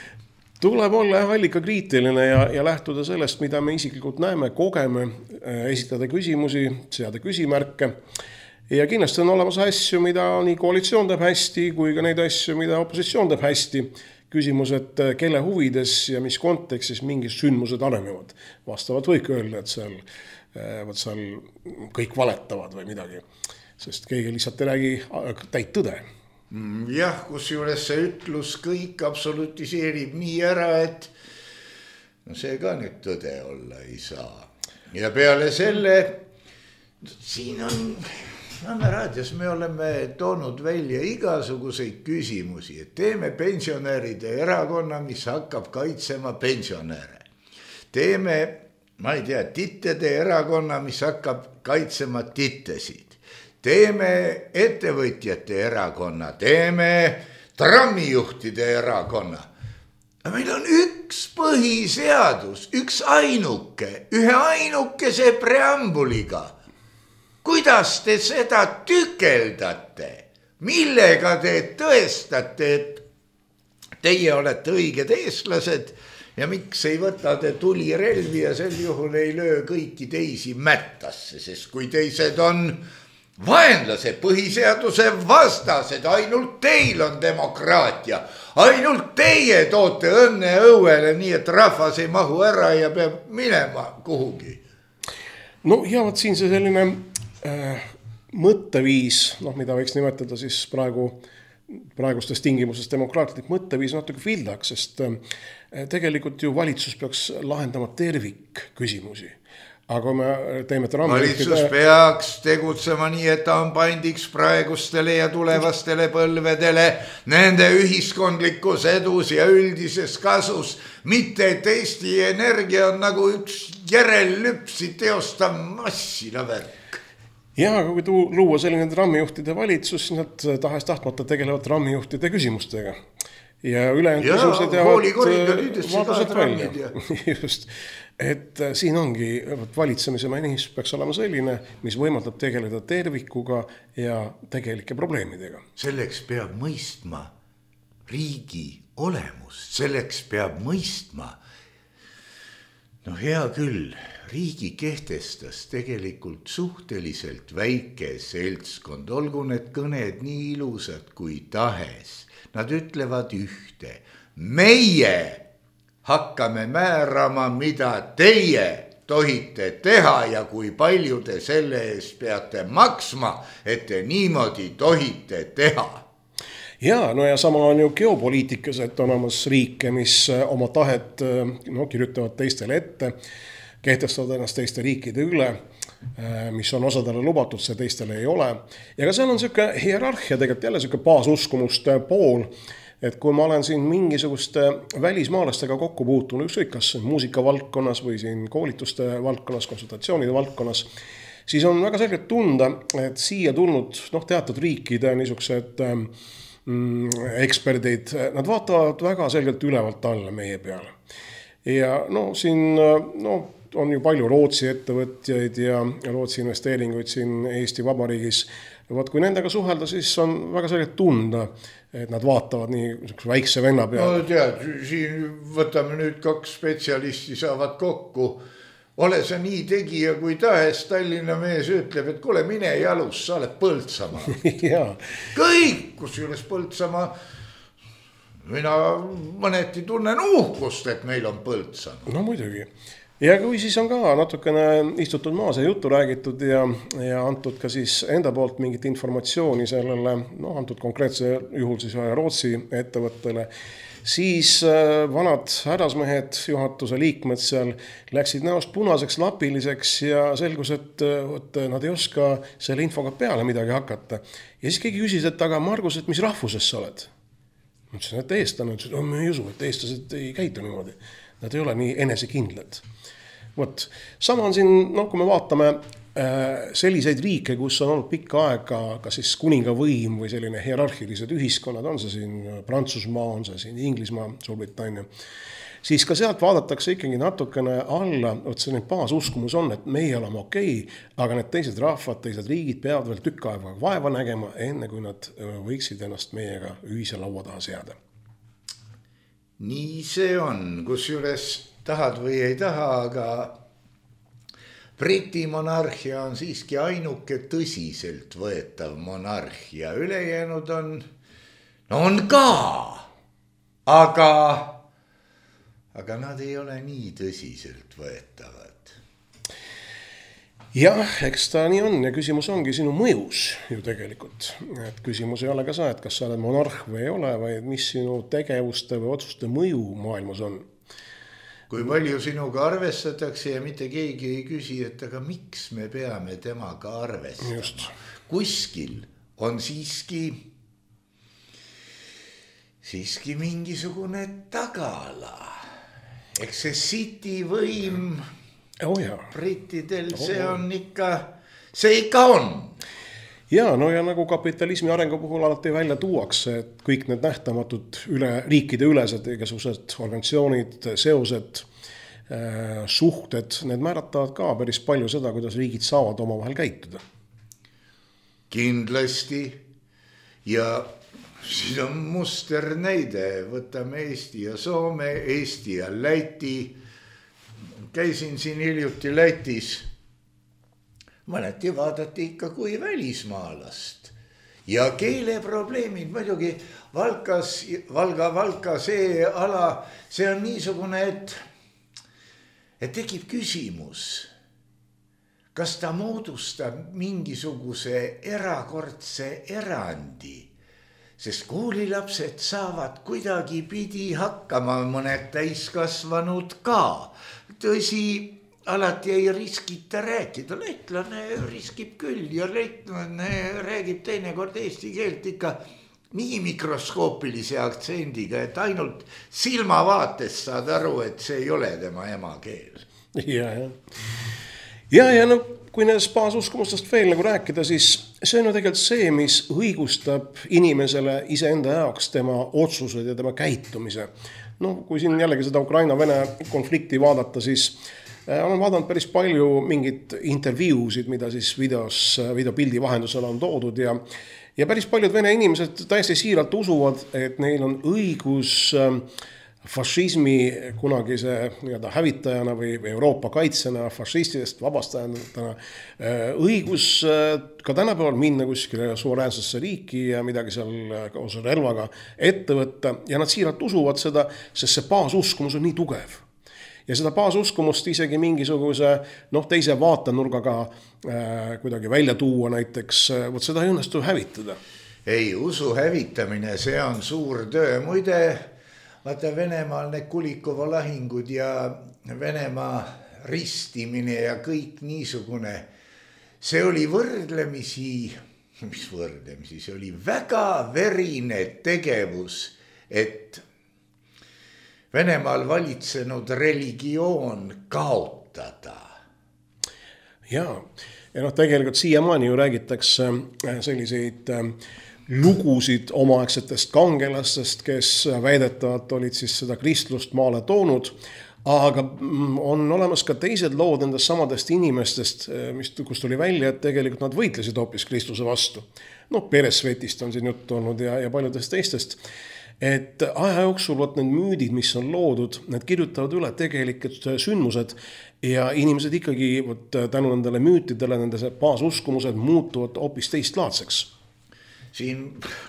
Tuleb olla allika kriitiline ja, ja lähtuda sellest, mida me isiklikult näeme, kogeme, äh, esitada küsimusi, seada küsimärke. Ja kindlasti on olemas asju, mida nii koalitsioon teeb hästi, kui ka neid asju, mida opositsioon teeb hästi. Küsimus, et kelle huvides ja mis kontekstis mingid sündmused arenevad. Vastavalt võik öelda, et seal, äh, võt seal kõik valetavad või midagi. Sest keegi lihtsalt ei räägi täit tõde. Jah, kus juures see ütlus kõik absolutiseerib nii ära, et no see ka nüüd tõde olla ei saa. Ja peale selle, siin on, Anna raadios me oleme toonud välja igasuguseid küsimusi, et teeme pensionäride erakonna, mis hakkab kaitsema pensionäre. Teeme, ma ei tea, tittede erakonna, mis hakkab kaitsema tittesid. Teeme ettevõtjate erakonna, teeme trammijuhtide erakonna. Meil on üks põhiseadus, üks ainuke, ühe ainukese preambuliga. Kuidas te seda tükeldate? Millega te tõestate, et teie olete õiged eestlased ja miks ei võta te tulirelvi ja sel juhul ei löö kõiki teisi mättasse, sest kui teised on... vaenlase põhiseaduse vastased, ainult teil on demokraatia, ainult teie toote õnne õuele, nii et rahvas ei mahu ära ja peab minema kuhugi. No ja võt siin see selline äh, mõtteviis, noh, mida võiks nimetada siis praegu, praegustes tingimuses demokraatlik mõtteviis natuke vildaks, sest äh, tegelikult ju valitsus peaks lahendama tervik küsimusi. Aga me teeme valitsus peaks tegutsema nii, et ta on pandiks praegustele ja tulevastele põlvedele nende ühiskondlikus edus ja üldises kasus. Mitte, et Eesti Energia on nagu üks järellüpsi teostav massina värk. Ja, kui luua selline trammijuhtide valitsus, siis nad tahes tahtmata tegelevad trammijuhtide küsimustega. ja ülejäänud Jaa, küsimused jäävad koolikoridorides vabaselt sigatrammid välja. ja- Just, et äh, siin ongi vot valitsemise mehhanism peaks olema selline, mis võimaldab tegeleda tervikuga ja tegelike probleemidega. Selleks peab mõistma riigi olemust, selleks peab mõistma. No hea küll, riigi kehtestas tegelikult suhteliselt väike seltskond, olgu need kõned nii ilusad kui tahes. Nad ütlevad ühte, meie hakkame määrama, mida teie tohite teha ja kui palju te selle eest peate maksma, et te niimoodi tohite teha. Ja, no ja sama on ju geopoliitikas, et on olemas riike, mis oma tahet no, kirjutavad teistele ette, kehtestavad ennast teiste riikide üle, mis on osadele lubatud, see teistele ei ole. Ja ka seal on selline hierarhia, tegelikult jälle selline baasuskumust pool, et kui ma olen siin mingisuguste välismaalastega kokku puutunud, ükskõik kas muusika valdkonnas või siin koolituste valdkonnas, konsultatsioonide valdkonnas, siis on väga selgelt tunda, et siia tulnud no, teatud riikide niisugused eksperdid, nad vaatavad väga selgelt ülevalt alla meie peale. Ja no siin no, on ju palju Rootsi ettevõtjaid ja Rootsi investeeringuid siin Eesti Vabariigis. Vaat kui nendega suhelda, siis on väga selgelt tunda, et nad vaatavad nii väikse venna peale. No tead, siin võtame nüüd kaks spetsialisti saavad kokku. Ole sa nii tegija kui tahes, Tallinna mees ütleb, et kuule mine jalus, sa oled Põltsamaa. Kõik, kus juures Põltsamaa, mina mõneti tunnen uhkust, et meil on Põltsamaa. No muidugi. Ja kui siis on ka natukene istutud maas ja juttu räägitud ja, ja antud ka siis enda poolt mingit informatsiooni sellele, no antud konkreetse juhul siis Rootsi ettevõttele, siis vanad härrasmehed, juhatuse liikmed seal läksid näost punaseks lapiliseks ja selgus, et, et nad ei oska selle infoga peale midagi hakata. Ja siis keegi küsis, et aga Margus, et mis rahvusest sa oled? Ma ütlesin, et eestlane, ütlesin, et me ei usu, et eestlased ei käitu niimoodi. Nad ei ole nii enesekindlad. Võt, sama on siin, no kui me vaatame äh, selliseid riike, kus on olnud pikka aega ka siis kuninga võim või selline hierarhilised ühiskonnad, on see siin Prantsusmaa, on see siin Inglismaa, Suurbritannia, siis ka sealt vaadatakse ikkagi natukene alla, et selline baasuskumus on, et meie oleme okei, aga need teised rahvad, teised riigid peavad veel tükk aega vaeva nägema, enne kui nad võiksid ennast meiega ühise laua taha seada. Nii see on, kus juures tahad või ei taha, aga Briti monarhia on siiski ainuke tõsiselt võetav monarhia. Ülejäänud on, no on ka, aga, aga nad ei ole nii tõsiselt võetavad. Jah, eks ta nii on ja küsimus ongi sinu mõjus ju tegelikult. Et küsimus ei ole ka saa, et kas sa oled monarh või ei ole, vaid mis sinu tegevuste või otsuste mõju maailmas on. Kui palju sinuga arvestatakse ja mitte keegi ei küsi, et aga miks me peame temaga arvestama. Just. Kuskil on siiski, siiski mingisugune tagala. Eks see City võim oh, ja. brittidel, oh, see on ikka, see ikka on. Ja, no ja nagu kapitalismi arengu puhul alati välja tuuakse, et kõik need nähtamatud üle, riikide ülesed, igasugused organisatsioonid, seosed, äh, suhted, need määratavad ka päris palju seda, kuidas riigid saavad omavahel käituda. Kindlasti ja siin on muster näide, võtame Eesti ja Soome, Eesti ja Läti. Käisin siin hiljuti Lätis. Mõneti vaadati ikka kui välismaalast ja keeleprobleemid muidugi Valkas, Valga, Valka see ala, see on niisugune, et, et tekib küsimus, kas ta moodustab mingisuguse erakordse erandi, sest koolilapsed saavad kuidagi pidi hakkama, mõned täiskasvanud ka, tõsi, alati ei riskita rääkida, lätlane riskib küll ja lätlane räägib teinekord eesti keelt ikka nii mikroskoopilise aktsendiga, et ainult silmavaates saad aru, et see ei ole tema emakeel. Ja, ja. Ja, ja no kui nendest baasuskumustest veel nagu rääkida, siis see on ju tegelikult see, mis õigustab inimesele iseenda jaoks tema otsused ja tema käitumise. No, kui siin jällegi seda Ukraina-Vene konflikti vaadata, siis olen vaadanud päris palju mingid intervjuusid, mida siis videos, videopildi vahendusel on toodud ja, ja päris paljud vene inimesed täiesti siiralt usuvad, et neil on õigus fašismi kunagise nii-öelda hävitajana või Euroopa kaitsjana, fašistidest vabastajana õigus ka tänapäeval minna kuskile suveräänsesse riiki ja midagi seal koos relvaga ette võtta ja nad siiralt usuvad seda, sest see baasuskumus on nii tugev. Ja seda baasuskumust isegi mingisuguse noh, teise vaatenurgaga äh, kuidagi välja tuua näiteks, võt seda ei õnnestu hävitada. Ei, usu hävitamine, see on suur töö. Muide, vaata Venemaal need Kulikova lahingud ja Venemaa ristimine ja kõik niisugune, see oli võrdlemisi, mis võrdlemisi, see oli väga verine tegevus, et Venemaal valitsenud religioon kaotada. Jaa, ja noh, tegelikult siiamaani ju räägitakse selliseid lugusid omaaegsetest kangelastest, kes väidetavalt olid siis seda kristlust maale toonud, aga on olemas ka teised lood nendest samadest inimestest, mis, kust tuli välja, et tegelikult nad võitlesid hoopis kristluse vastu. No Peresvetist on siin juttu olnud ja, ja paljudest teistest. Et aja jooksul võt need müüdid, mis on loodud, need kirjutavad üle tegelikud sündmused ja inimesed ikkagi võt, tänu nendele müütidele, nende baasuskumused muutuvad hoopis teistlaadseks. Siin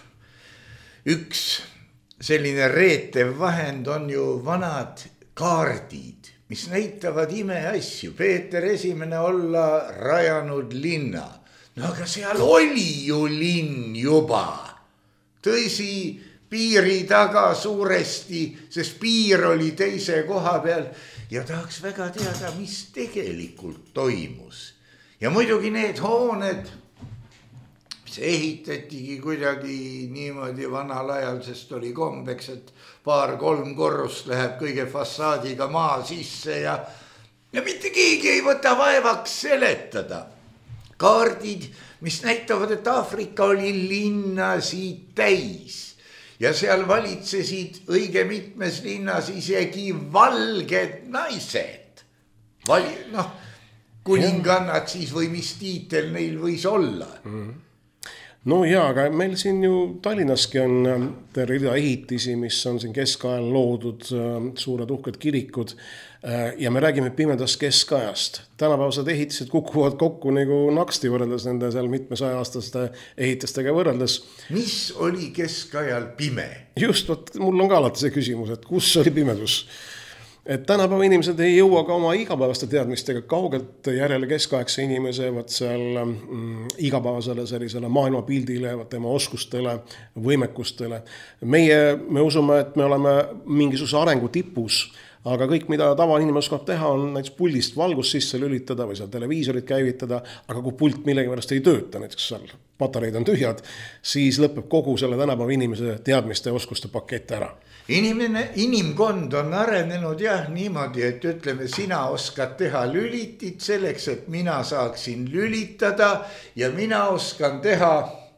üks selline reetev vahend on ju vanad kaardid, mis näitavad imeasju. Peeter Esimene olla rajanud linna. No aga seal oli ju linn juba. Tõsi, piiri taga suuresti, sest piir oli teise koha peal ja tahaks väga teada, mis tegelikult toimus. Ja muidugi need hooned, mis ehitatigi kuidagi niimoodi vanal ajal, sest oli kombeks, et paar-kolm korrust läheb kõige fassaadiga maa sisse ja, ja mitte keegi ei võta vaevaks seletada. Kaardid, mis näitavad, et Aafrika oli linnasid täis. Ja seal valitsesid õige mitmes linnas isegi valged naised. Vali, noh, kuningannad siis või mis tiitel neil võis olla. Mm-hmm. No jaa, aga meil siin ju Tallinnaski on rida ehitisi, mis on siin keskajal loodud, suured uhked kirikud ja me räägime pimedast keskajast. Tänapäevased ehitised kukuvad kokku nagu naksti võrreldes nende seal mitmesaja aastaste ehitistega võrreldes. Mis oli keskajal pime? Just, võt, mul on ka alati see küsimus, et kus oli pimedus? Et tänapäeva inimesed ei jõua ka oma igapäevaste teadmistega kaugelt järele keskaegse inimese, võt seal mm, igapäevasele sellisele maailmapildile, võt tema oskustele, võimekustele. Meie, me usume, et me oleme mingisuguse arengu tipus, aga kõik, mida tavainimene oskab teha, on näiteks puldist valgust sisse lülitada või seal televiisorit käivitada, aga kui pult millegi pärast ei tööta, näiteks seal patareid on tühjad, siis lõpeb kogu selle tänapäeva inimese teadmiste ja oskuste pakett ära. Inimene, inimkond on arenenud jah niimoodi, et ütleme, sina oskad teha lülitit selleks, et mina saaksin lülitada ja mina oskan teha,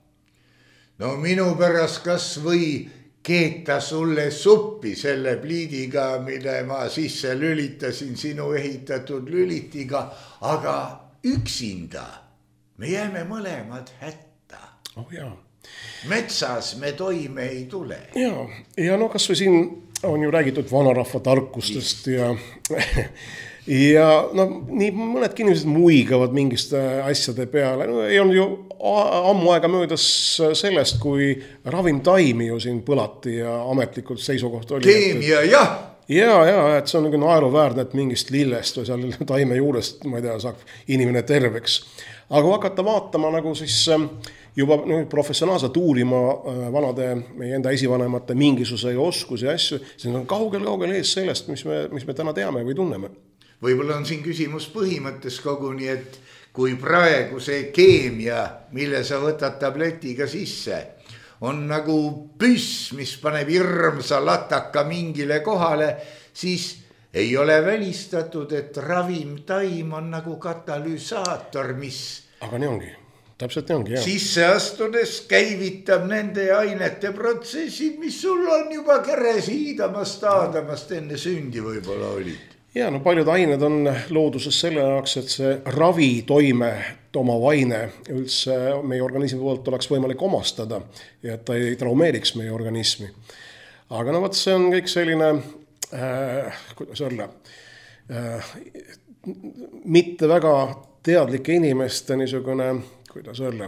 no minu pärast kas või keeta sulle suppi selle pliidiga, mille ma sisse lülitasin sinu ehitatud lülitiga, aga üksinda me jääme mõlemad hätta. Oh jaa. Metsas me toime ei tule. Ja, ja no kas või siin on ju räägitud vanarahva tarkustest ja, ja no, nii mõnedki inimesed muigavad mingiste asjade peale. No, ei olnud ju ammu aega möödas sellest, kui ravimtaimi ju siin põlati ja ametlikult seisukoht oli. Keemia, jah! Ja, ja, et see on nagu naeruväärne, et mingist lillest või seal taime juurest, ma ei tea, saab inimene terveks. Aga kui hakata vaatama nagu siis juba professionaalselt uurima vanade meie enda esivanemate mingisuse ja oskusi ja asju, siis on kaugel-kaugel ees sellest, mis me, mis me täna teame või tunneme. Võib-olla on siin küsimus põhimõttes koguni, et kui praegu see keemia, mille sa võtad tabletiga sisse, on nagu püss, mis paneb hirmsa lataka mingile kohale, siis ei ole välistatud, et ravimtaim on nagu katalüsaator, mis aga nii ongi, täpselt nii ongi, jah. Sisse astudes käivitab nende ainete protsessid, mis sul on juba keres hiidamast, aadamast enne sündi võib-olla olid. Ja no paljud ained on looduses selle jaoks, et see ravitoime oma vaine üldse meie organismi poolt oleks võimalik omastada ja et ta ei traumeeriks meie organismi. Aga no võt, see on kõik selline, äh, kuidas olla, äh, mitte väga teadlike inimeste niisugune, kuidas olla,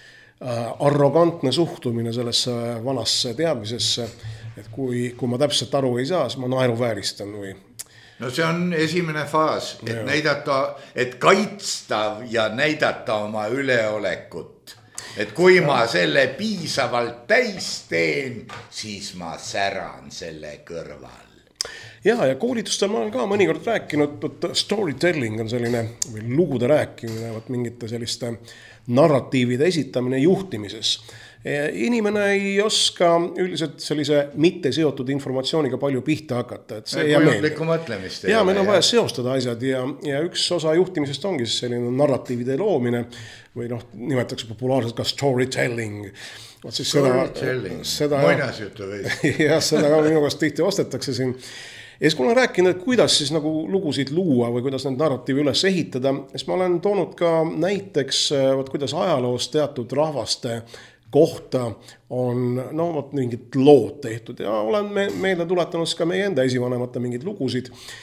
äh, arrogantne suhtumine sellesse vanasse teadmisesse, et kui, kui ma täpselt aru ei saa, siis ma naeruvääristan või. No see on esimene faas, et ja. näidata, et kaitsta ja näidata oma üleolekut. Et kui ma selle piisavalt täis teen, siis ma säran selle kõrval. Ja, ja koolitustel ma olen ka mõnikord rääkinud, et storytelling on selline või lugude rääkimine, mingite selliste narratiivide esitamine juhtimises. Inimene ei oska üldiselt sellise mitte seotud informatsiooniga palju pihta hakata. Et see ja kujundlikku mõtlemist. Ja meil on vaja seostada asjad ja, ja üks osa juhtimisest ongi selline narratiivide loomine või noh, nimetatakse populaarselt ka storytelling. Siis storytelling, seda, moinas jutu või? Ja seda ka minu käest tihti ostetakse siin. Ja siis kui olen rääkinud, et kuidas siis nagu lugusid luua või kuidas need narratiivi üles ehitada, siis ma olen toonud ka näiteks, võt, kuidas ajaloos teatud rahvaste kohta on no, võt, mingid lood tehtud ja olen me, meelde tuletanud ka meie enda esivanemate mingid lugusid.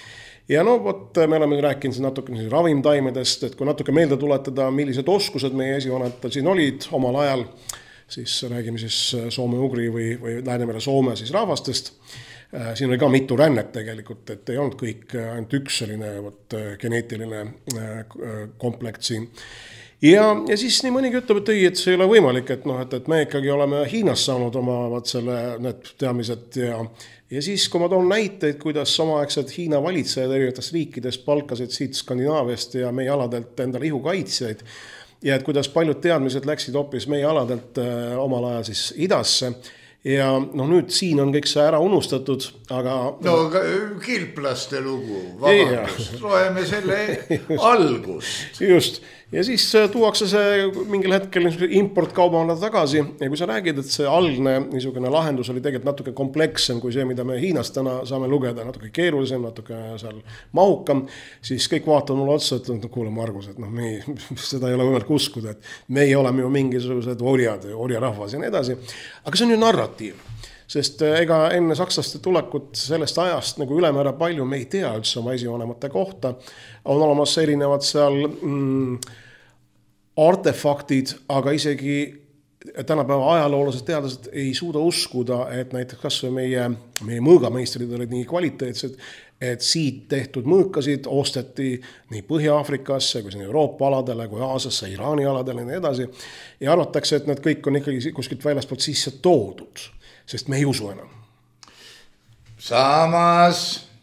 Ja no võt, me oleme rääkinud natuke ravimtaimedest, et kui natuke meelde tuletada, millised oskused meie esivanematel siin olid omal ajal, siis räägime siis Soome-Ugri või, või Läänemere Soome siis rahvastest. Siin oli ka mitu rännet tegelikult, et ei olnud kõik ainult üks selline võt, geneetiline komplekt siin. Ja, ja siis nii mõnigi ütleb, et ei, et see ei ole võimalik, et, no, et, et me ikkagi oleme Hiinas saanud oma võt, selle, need teadmised ja, ja siis kui ma toon näiteid, kuidas omaaegsed Hiina valitsejad erinevatest riikidest palkasid siit Skandinaaviast ja meie aladelt endale ihukaitsjaid ja et kuidas paljud teadmised läksid hoopis meie aladelt äh, omal ajal siis idasse. Ja no nüüd siin on kõik see ära unustatud, aga... No kilplaste lugu, vabandust, loeme selle algust. Just, ja siis tuuakse see mingil hetkel importkaubana tagasi ja kui sa räägid, et see algne niisugune lahendus oli tegelikult natuke komplekssem kui see, mida me Hiinast täna saame lugeda, natuke keerulisem, natuke seal mahukam, siis kõik vaatavad mulle otsa, et no, kuule Margus, et noh, me ei, seda ei ole võimalik uskuda, et meie oleme ju mingisugused orjad, orjarahvas ja nii edasi, aga see on ju narratiiv. Sest ega enne sakslaste tulekut sellest ajast nagu ülemäära palju me ei tea üldse oma esivanemate kohta. On olemas erinevad seal mm, artefaktid, aga isegi tänapäeva ajaloolased teadlased ei suuda uskuda, et näiteks kas või meie, meie mõõgameistrid olid nii kvaliteetsed, et siit tehtud mõõkasid osteti nii Põhja-Afrikasse kui Euroopa aladele, kui Aasiasse, Iraani aladele ja nii edasi. Ja arvatakse, et need kõik on ikkagi kuskilt väljaspoolt sisse toodud. Sest me ei usu enam. Samas,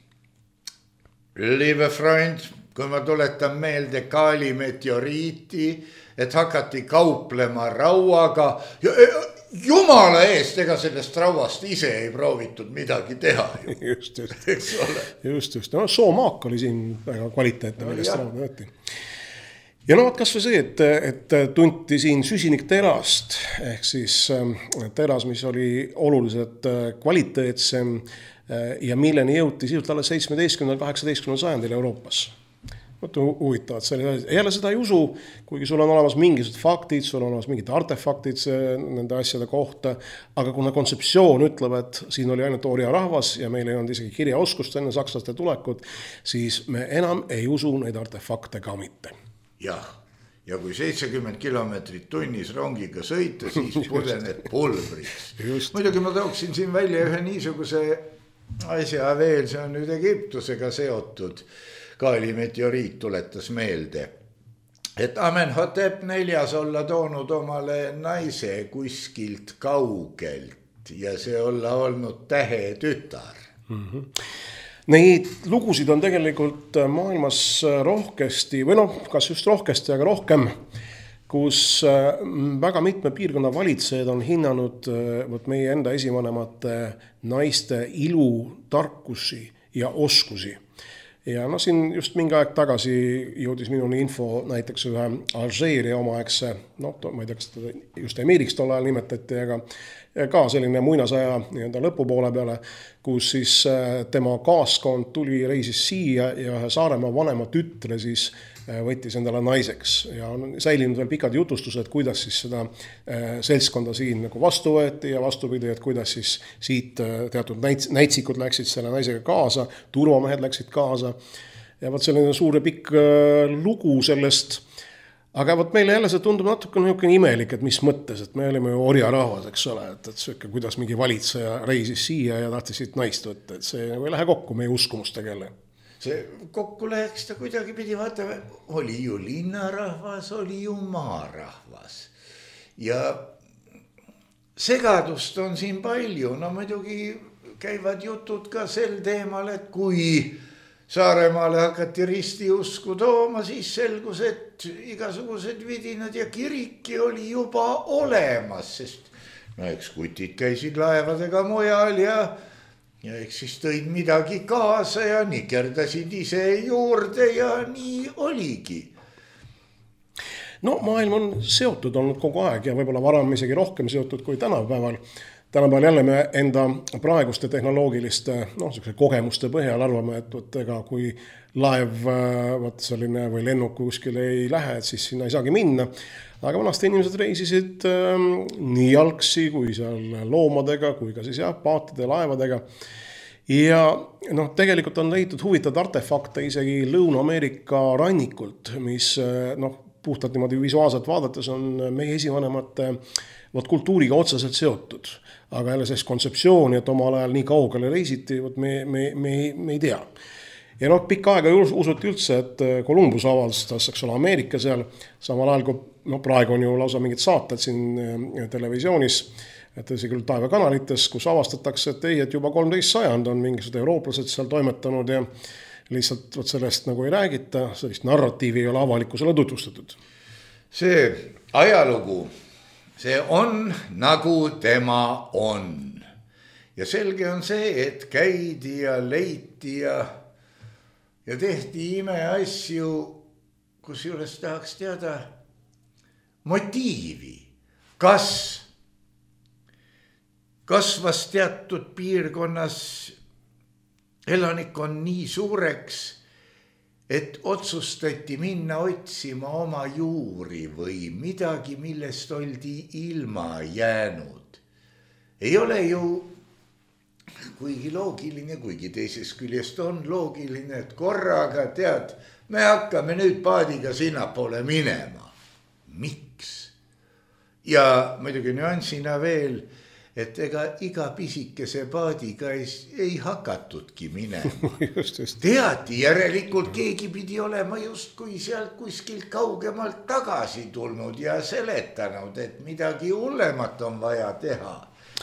liebe Freund, kui ma tuletan meelde Kaali meteoriiti, et hakati kauplema rauaga, ja jumala eest, ega sellest rauast ise ei proovitud midagi teha. Ju. Just, just. just, just. No, soomaak oli siin väga kvaliteetne, no, millest rauda võeti. Ja no kas või see, et, et tunti siin süsinikterast, ehk siis teras, mis oli oluliselt kvaliteetsem ja milleni jõuti sisult alles seitsmeteistkümnendal kaheksateistkümnendal sajandil Euroopas. Võttu huvitavad selle. Jälle seda ei usu, kuigi sul on olemas mingisugused faktid, sul on olemas mingid artefaktid nende asjade kohta, aga kuna kontseptsioon ütleb, et siin oli ainult orja rahvas ja meil ei olnud isegi kirjaoskust enne sakslaste tulekut, siis me enam ei usu neid artefakte ka mitte. Jah, ja kui seitsekümmend kilomeetrit tunnis rongiga sõita, siis pudened pulbriks. Muidugi ma tooksin siin välja ühe niisuguse asja veel, see on nüüd Egiptusega seotud. Kaali meteoriit tuletas meelde, et Amenhotep neljas olla toonud omale naise kuskilt kaugelt ja see olla olnud tähe tütar. Mm-hmm. Neid lugusid on tegelikult maailmas rohkesti, või noh, kas just rohkesti, aga rohkem, kus väga mitme piirkonna valitsejad on hinnanud võt, meie enda esivanemate naiste ilu, tarkusi ja oskusi. Ja no siin just mingi aeg tagasi jõudis minuni info näiteks ühe Alžeeria omaaegse, no ma ei tea, kas teda just emiiriks tol ajal nimetati, aga ka selline muinasaja nii-öelda lõpupoole peale, kus siis tema kaaskond tuli reisis siia ja ühe Saaremaa vanema tütre siis võttis endale naiseks ja on säilinud veel pikad jutustused, kuidas siis seda seltskonda siin nagu vastu võeti ja vastupidi, et kuidas siis siit teatud näitsikud läksid selle naisega kaasa, turvamehed läksid kaasa ja võt selline suur ja pikk lugu sellest, aga võt meile jälle see tundub natuke niisugune imelik, et mis mõttes, et me olime ju orjarahvas, eks ole, et, et see, kuidas mingi valitseja reisis siia ja tahtis siit naist võtta, et see ei lähe kokku meie uskumustega. See kokku läheks ta kuidagi pidi, vaata, oli ju linnarahvas, oli ju maarahvas. Ja segadust on siin palju, no muidugi käivad jutud ka sel teemal, et kui Saaremaale hakati ristiusku tooma, siis selgus, et igasugused vidinad ja kiriki oli juba olemas, sest no eks kutid käisid laevadega mujal ja Ja eks siis tõid midagi kaasa ja nikerdasid ise juurde ja nii oligi. No maailm on seotud olnud kogu aeg ja võib-olla varem isegi rohkem seotud kui tänapäeval. Tänapäeval jälle me enda praeguste tehnoloogiliste no, kogemuste põhjal arvame, et võt, ega kui laev võt, selline, või lennuk kuskil ei lähe, et siis sinna ei saagi minna. Aga vanasti inimesed reisisid äh, nii jalgsi kui seal loomadega, kui ka siis jah, paatide laevadega. Ja noh, tegelikult on leitud huvitavad artefakte isegi Lõuna-Ameerika rannikult, mis noh, puhtalt niimoodi visuaalselt vaadates on meie esivanemate võt, kultuuriga otseselt seotud. Aga jälle sellist kontseptsiooni, et omal ajal nii kaugele reisiti, võt, me, me, me, me ei tea. Ja noh, pikka aega usuti üldse, et Columbus avastas, eks ole, Ameerika seal, samal ajal kui no, praegu on ju lausa mingid saated siin televisioonis, et see küll taevakanalites, kus avastatakse, et ei, et juba kolmteist sajand on mingisugused eurooplased seal toimetanud ja lihtsalt võt, sellest nagu ei räägita, sellist narratiivi ei ole avalikkusele tutvustatud. See ajalugu, see on nagu tema on. Ja selge on see, et käidi ja leiti ja Ja tehti ime asju, kus juures tahaks teada motiivi. Kas kasvas teatud piirkonnas elanik on nii suureks, et otsustati minna otsima oma juuri või midagi, millest oldi ilma jäänud. Ei ole ju kuigi loogiline, kuigi teisest küljest on loogiline, et korraga tead, me hakkame nüüd paadiga sinna poole minema. Miks? Ja muidugi nüansina veel, et ega iga pisikese paadiga ei, ei hakatudki minema. just, just. Teati, järelikult keegi pidi olema just kui sealt kuskilt kaugemalt tagasi tulnud ja seletanud, et midagi hullemat on vaja teha.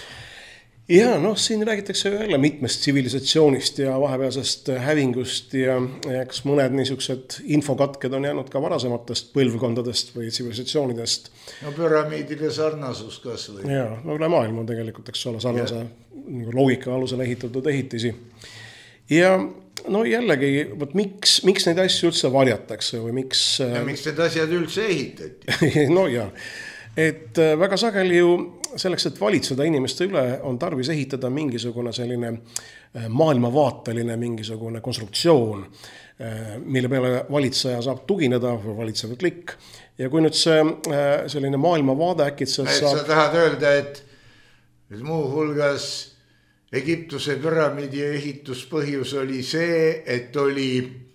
Ja noh, siin räägitakse jälle mitmest tsivilisatsioonist ja vahepealsest hävingust ja, ja kas mõned niisugused infokatked on jäänud ka varasematest põlvkondadest või tsivilisatsioonidest. No püramiidide sarnasus kas või. Ja, no üle maailma tegelikult, eks ole, sarnase nagu loogika alusel ehitatud ehitisi. Ja no jällegi, võt, miks, miks neid asju üldse varjatakse või miks... Ja miks need asjad üldse ehitati? no ja, et väga sageli ju selleks, et valitseda inimeste üle, on tarvis ehitada mingisugune selline maailmavaateline mingisugune konstruktsioon, mille peale valitseja saab tugineda või valitsev klikk. Ja kui nüüd see selline maailmavaade äkitselt saab... Sa tahad öelda, et, et muu hulgas Egiptuse püramiidi ehituspõhjus oli see, et oli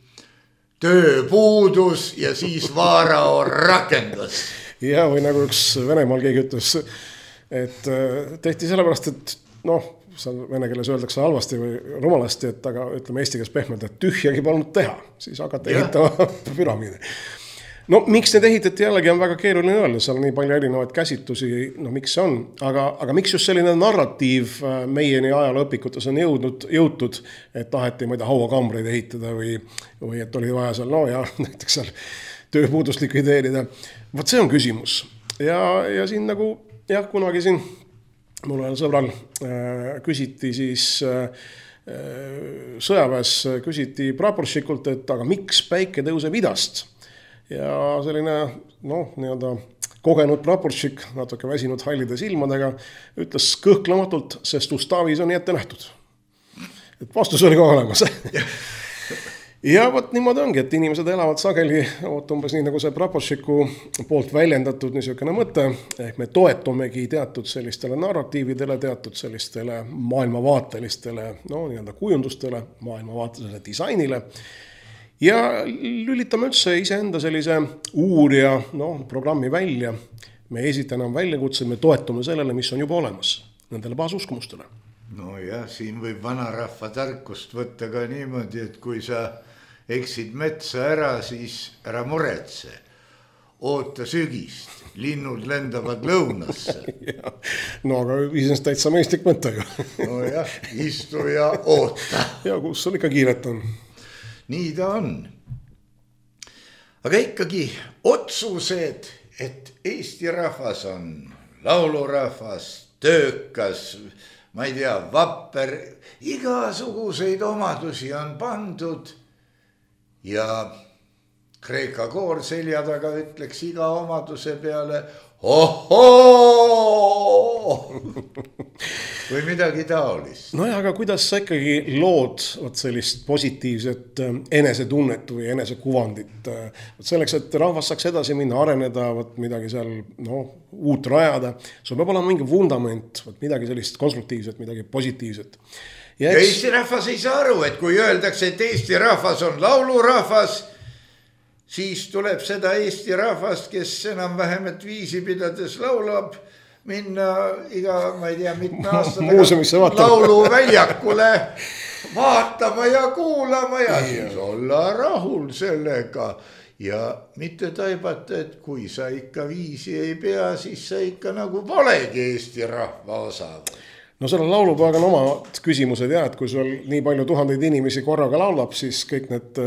tööpuudus ja siis Vaarao rakendas. Ja või nagu üks Venemaal keegi ütles... Et tehti sellepärast, et noh, seal vene keeles öeldakse halvasti või rumalasti, et aga ütleme eesti keeles pehmelt, et tühjagi polnud teha, siis hakata ehitama püramiide. No miks need ehitati jällegi on väga keeruline öelda, seal on nii palju erinevaid käsitlusi, no miks see on, aga, aga miks just selline narratiiv meieni ajalooõpikutes on jõudnud, jõutud, et taheti mõida hauakambreid ehitada või, või et oli vaja seal, no ja näiteks seal tööpuudust likvideerida. Võt see on küsimus ja, ja siin nagu jah, kunagi siin mul sõbral äh, küsiti siis äh, sõjaväes küsiti praporšikult, et aga miks päike tõuseb idast? Ja selline noh, nii-öelda kogenud praporšik, natuke väsinud hallide silmadega, ütles kõhklamatult, sest Ustavis on ette nähtud. Et vastus oli ka olemas. Ja võt niimoodi ongi, et inimesed elavad sageli, oot umbes nii nagu see praporšiku poolt väljendatud niisugune mõte, ehk me toetumegi teatud sellistele narratiividele, teatud sellistele maailmavaatelistele, no nii-öelda kujundustele, maailmavaatelisele disainile ja lülitame üldse iseenda sellise uurija no, programmi välja. Me ei esita enam väljakutse, me toetume sellele, mis on juba olemas, nendele baasuskumustele. No jah, siin võib vanarahva tarkust võtta ka niimoodi, et kui sa eksid metsa ära, siis ära muretse. Oota sügist, linnud lendavad lõunasse. No aga iseenesest täitsa mõistlik mõte ju. No jah, istu ja oota. Ja kus sul ikka kiiret on? Nii ta on. Aga ikkagi otsused, et Eesti rahvas on laulurahvas, töökas, ma ei tea, vapper, igasuguseid omadusi on pandud ja Kreeka koor selja taga ütleks iga omaduse peale ohoo või midagi taolist. No ja aga kuidas sa ikkagi lood võt sellist positiivset enesetunnet või enesekuvandit? Võt selleks, et rahvas saaks edasi minna, areneda, võt midagi seal no, uut rajada, sul peab olema mingi vundament, võt midagi sellist konstruktiivset, midagi positiivset. Ja, ja eks... Eesti rahvas ei saa aru, et kui öeldakse, et Eesti rahvas on laulurahvas, siis tuleb seda Eesti rahvast, kes enam vähemalt viisi pidades laulab, minna iga, ma ei tea, mitme aastaga lauluväljakule vaatama ja kuulama ja siis olla rahul sellega. Ja mitte taibata, et kui sa ikka viisi ei pea, siis sa ikka nagu polegi Eesti rahva osa. No selle laulupäevaga on omad küsimused ja, et kui sul nii palju tuhandeid inimesi korraga laulab, siis kõik need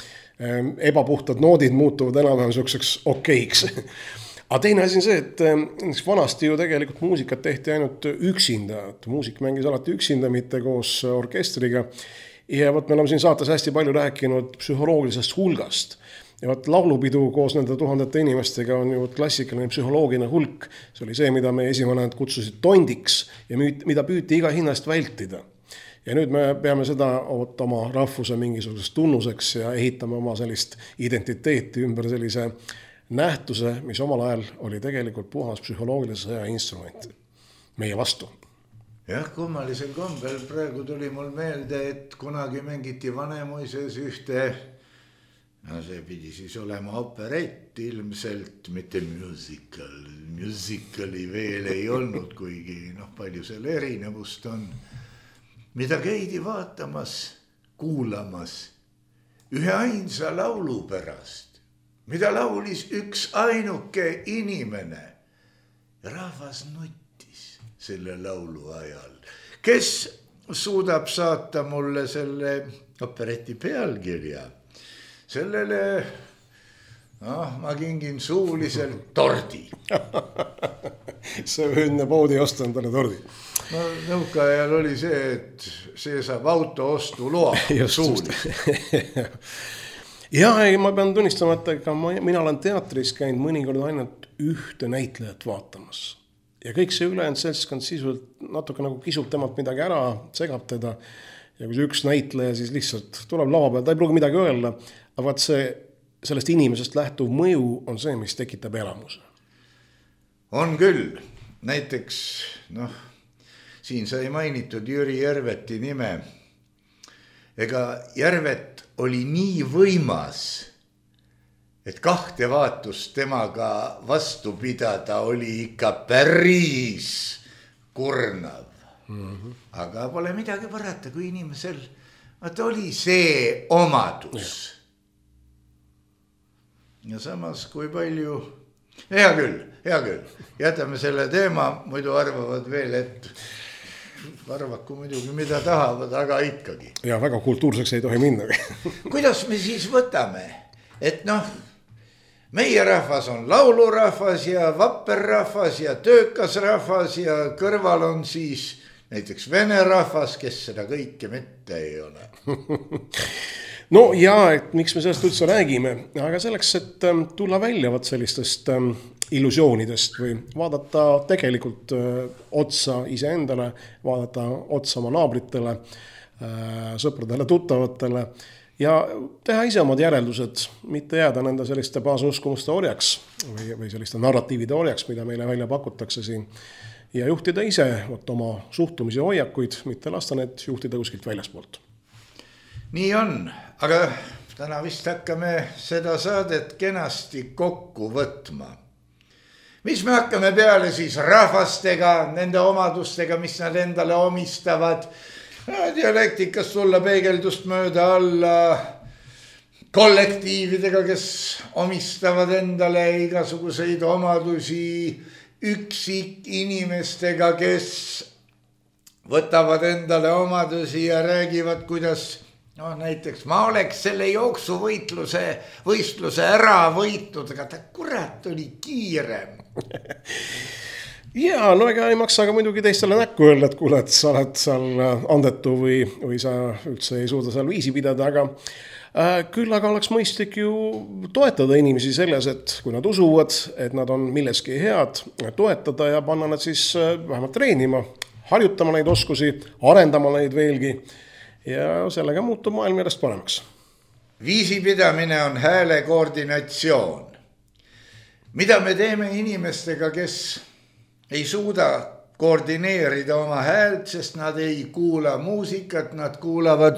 ebapuhtad noodid muutuvad enam-vähem selliseks okeiks. Aga teine asi on see, et vanasti ju tegelikult muusikat tehti ainult üksinda, et muusik mängis alati üksinda, mitte koos orkestriga. Ja võt me oleme siin saates hästi palju rääkinud psühholoogilisest hulgast. Ja võt laulupidu koos nende tuhandete inimestega on ju klassikaline psühholoogiline hulk. See oli see, mida me esivanemad kutsusid tondiks ja mida püüti iga hinnast vältida. Ja nüüd me peame seda oma rahvuse mingisugusest tunnuseks ja ehitame oma sellist identiteeti ümber sellise nähtuse, mis omal ajal oli tegelikult puhas psühholoogilise sõja instrument meie vastu. Jah, kummalisel kombel praegu tuli mul meelde, et kunagi mängiti Vanemuises ühte, no see pidi siis olema operett ilmselt, mitte musical, musicali veel ei olnud, kuigi noh, palju selle erinevust on. Mida käidi vaatamas, kuulamas ühe ainsa laulu pärast, mida laulis üks ainuke inimene. Rahvas nuttis selle laulu ajal. Kes suudab saata mulle selle opereti pealkirja? Sellele ah, ma kingin suuliselt tordi. See enne poodi osta endale tordi. No nõukaajal oli see, et see saab auto ostu loa suuliselt. Ja ei, ma pean tunnistama, et ma, mina olen teatris käinud mõnikord ainult ühte näitlejat vaatamas. Ja kõik see ülejäänud seltskond sisuliselt natuke nagu kisub temalt midagi ära, segab teda. Ja kui see üks näitleja siis lihtsalt tuleb lava peal, ta ei pruugi midagi öelda, aga vaat see, sellest inimesest lähtuv mõju on see, mis tekitab elamuse. On küll. Näiteks, noh, siin sai mainitud Jüri Järveti nime. Ega Järvet oli nii võimas, et kahte vaatust temaga vastu pidada oli ikka päris kurnav. Mm-hmm. Aga pole midagi parata, kui inimesel vaata oli see omadus. Ja samas kui palju, hea küll, hea küll, jätame selle teema, muidu arvavad veel, et arvaku muidugi mida tahavad, aga ikkagi. Ja väga kultuurseks ei tohi minna. Kuidas me siis võtame, et noh, meie rahvas on laulurahvas ja vapperrahvas ja töökas rahvas ja kõrval on siis näiteks vene rahvas, kes seda kõike mitte ei ole. No ja, et miks me sellest üldse räägime, aga selleks, et tulla välja võt sellistest illusioonidest või vaadata tegelikult otsa iseendale, vaadata otsa oma naabritele, sõpradele, tuttavatele ja teha ise omad järeldused, mitte jääda nende selliste baasoskumuste orjaks või, või selliste narratiivide orjaks, mida meile välja pakutakse siin ja juhtida ise võt, oma suhtumisi ja hoiakuid, mitte lasta need juhtida kuskilt väljaspoolt. Nii on, aga täna vist hakkame seda saadet kenasti kokku võtma. Mis me hakkame peale siis rahvastega, nende omadustega, mis nad endale omistavad, dialektikas tulla peegeldust mööda alla, kollektiividega, kes omistavad endale igasuguseid omadusi, üksik inimestega, kes võtavad endale omadusi ja räägivad, kuidas no näiteks ma oleks selle jooksuvõitluse võistluse ära võitnud, aga ta kurat oli kiirem. Ja, no ega ei maksa aga muidugi teistele näkku öelda, et kuule, et sa oled seal andetu või, või sa üldse ei suuda seal viisi pidada, aga äh, küll aga oleks mõistlik ju toetada inimesi selles, et kui nad usuvad, et nad on milleski head, toetada ja panna nad siis vähemalt treenima, harjutama neid oskusi, arendama neid veelgi ja sellega muutub maailm järjest paremaks. Viisipidamine on hääle koordinatsioon. Mida me teeme inimestega, kes ei suuda koordineerida oma häält, sest nad ei kuula muusikat, nad kuulavad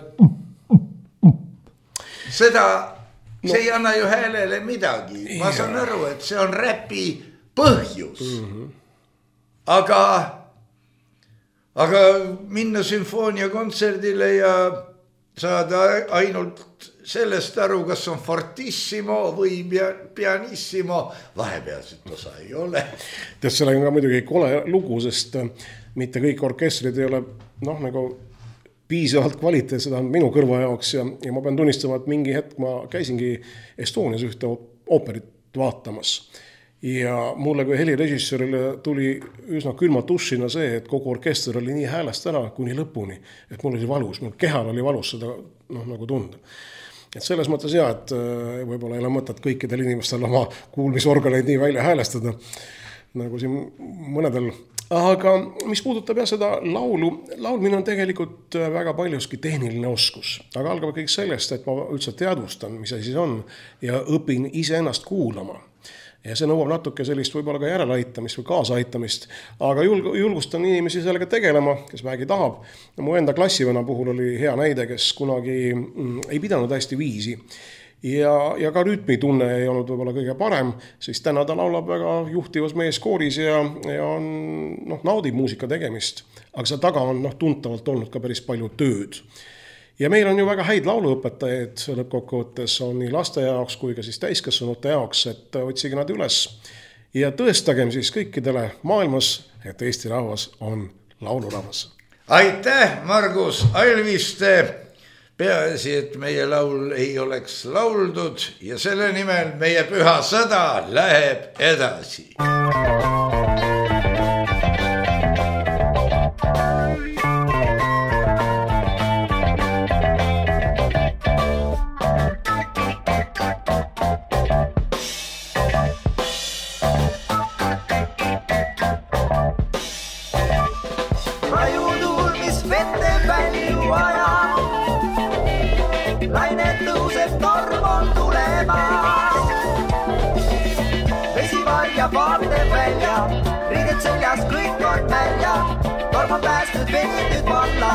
seda, see no. Ei anna ju häälele midagi. Ma saan aru, et see on räpi põhjus. Mm-hmm. Aga, aga minna sümfooniakontserdile ja saada ainult sellest aru, kas on fortissimo või pianissimo, vahepealset osa ei ole. Tead, selle on ka muidugi kole lugu, sest mitte kõik orkestrid ei ole noh, nagu piisavalt kvaliteetsed on minu kõrva jaoks ja, ja ma pean tunnistama, et mingi hetk ma käisingi Estonias ühte ooperit vaatamas. Ja mulle kui helirežissöörile tuli üsna külma tušina see, et kogu orkester oli nii häälest ära kuni lõpuni, et mul oli valus, mul kehal oli valus seda noh, nagu tunda. Et selles mõttes jah, et võib-olla ei ole mõtet kõikidel inimestel oma kuulmisorganeid nii välja häälestada, nagu siin mõnedel. Aga mis puudutab jah seda laulu, laulmine on tegelikult väga paljuski tehniline oskus. Aga algab kõik sellest, et ma üldse teadvustan, mis asi on ja õpin ise ennast kuulama. Ja see nõuab natuke sellist võib-olla ka järeleaitamist või kaasaitamist, aga julgustan inimesi sellega tegelema, kes vähegi tahab. Mu enda klassivõna puhul oli hea näide, kes kunagi mm, ei pidanud hästi viisi ja, ja ka rütmitunne ei olnud võib-olla kõige parem, siis täna ta laulab väga juhtivas mees kooris ja, ja on, noh, naudib muusika tegemist, aga see taga on noh, tuntavalt olnud ka päris palju tööd. Ja meil on ju väga häid lauluõpetajaid, lõppkokkuvõttes on nii laste jaoks kui ka siis täiskasvanute jaoks, et otsige nad üles ja tõestagem siis kõikidele maailmas, et Eesti rahvas on laulurahvas. Aitäh, Margus Alviste! Peaasi, et meie laul ei oleks lauldud ja selle nimel meie püha sõda läheb edasi. Vaateb välja, riided seljas, kõik on välja, torm on päästud, venid nüüd valla.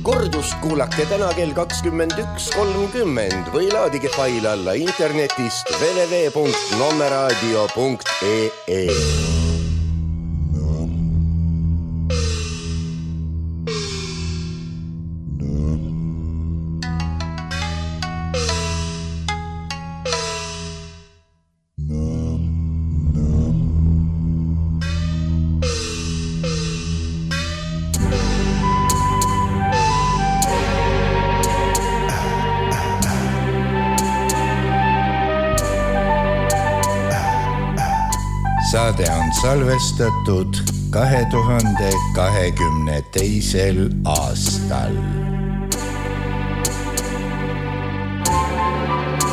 kordust kuulake täna kell kakskümmend üks kolmkümmend või laadige fail alla internetist w w w punkt nommeradio punkt e e. Saade on salvestatud kahe tuhande kahekümne teisel aastal.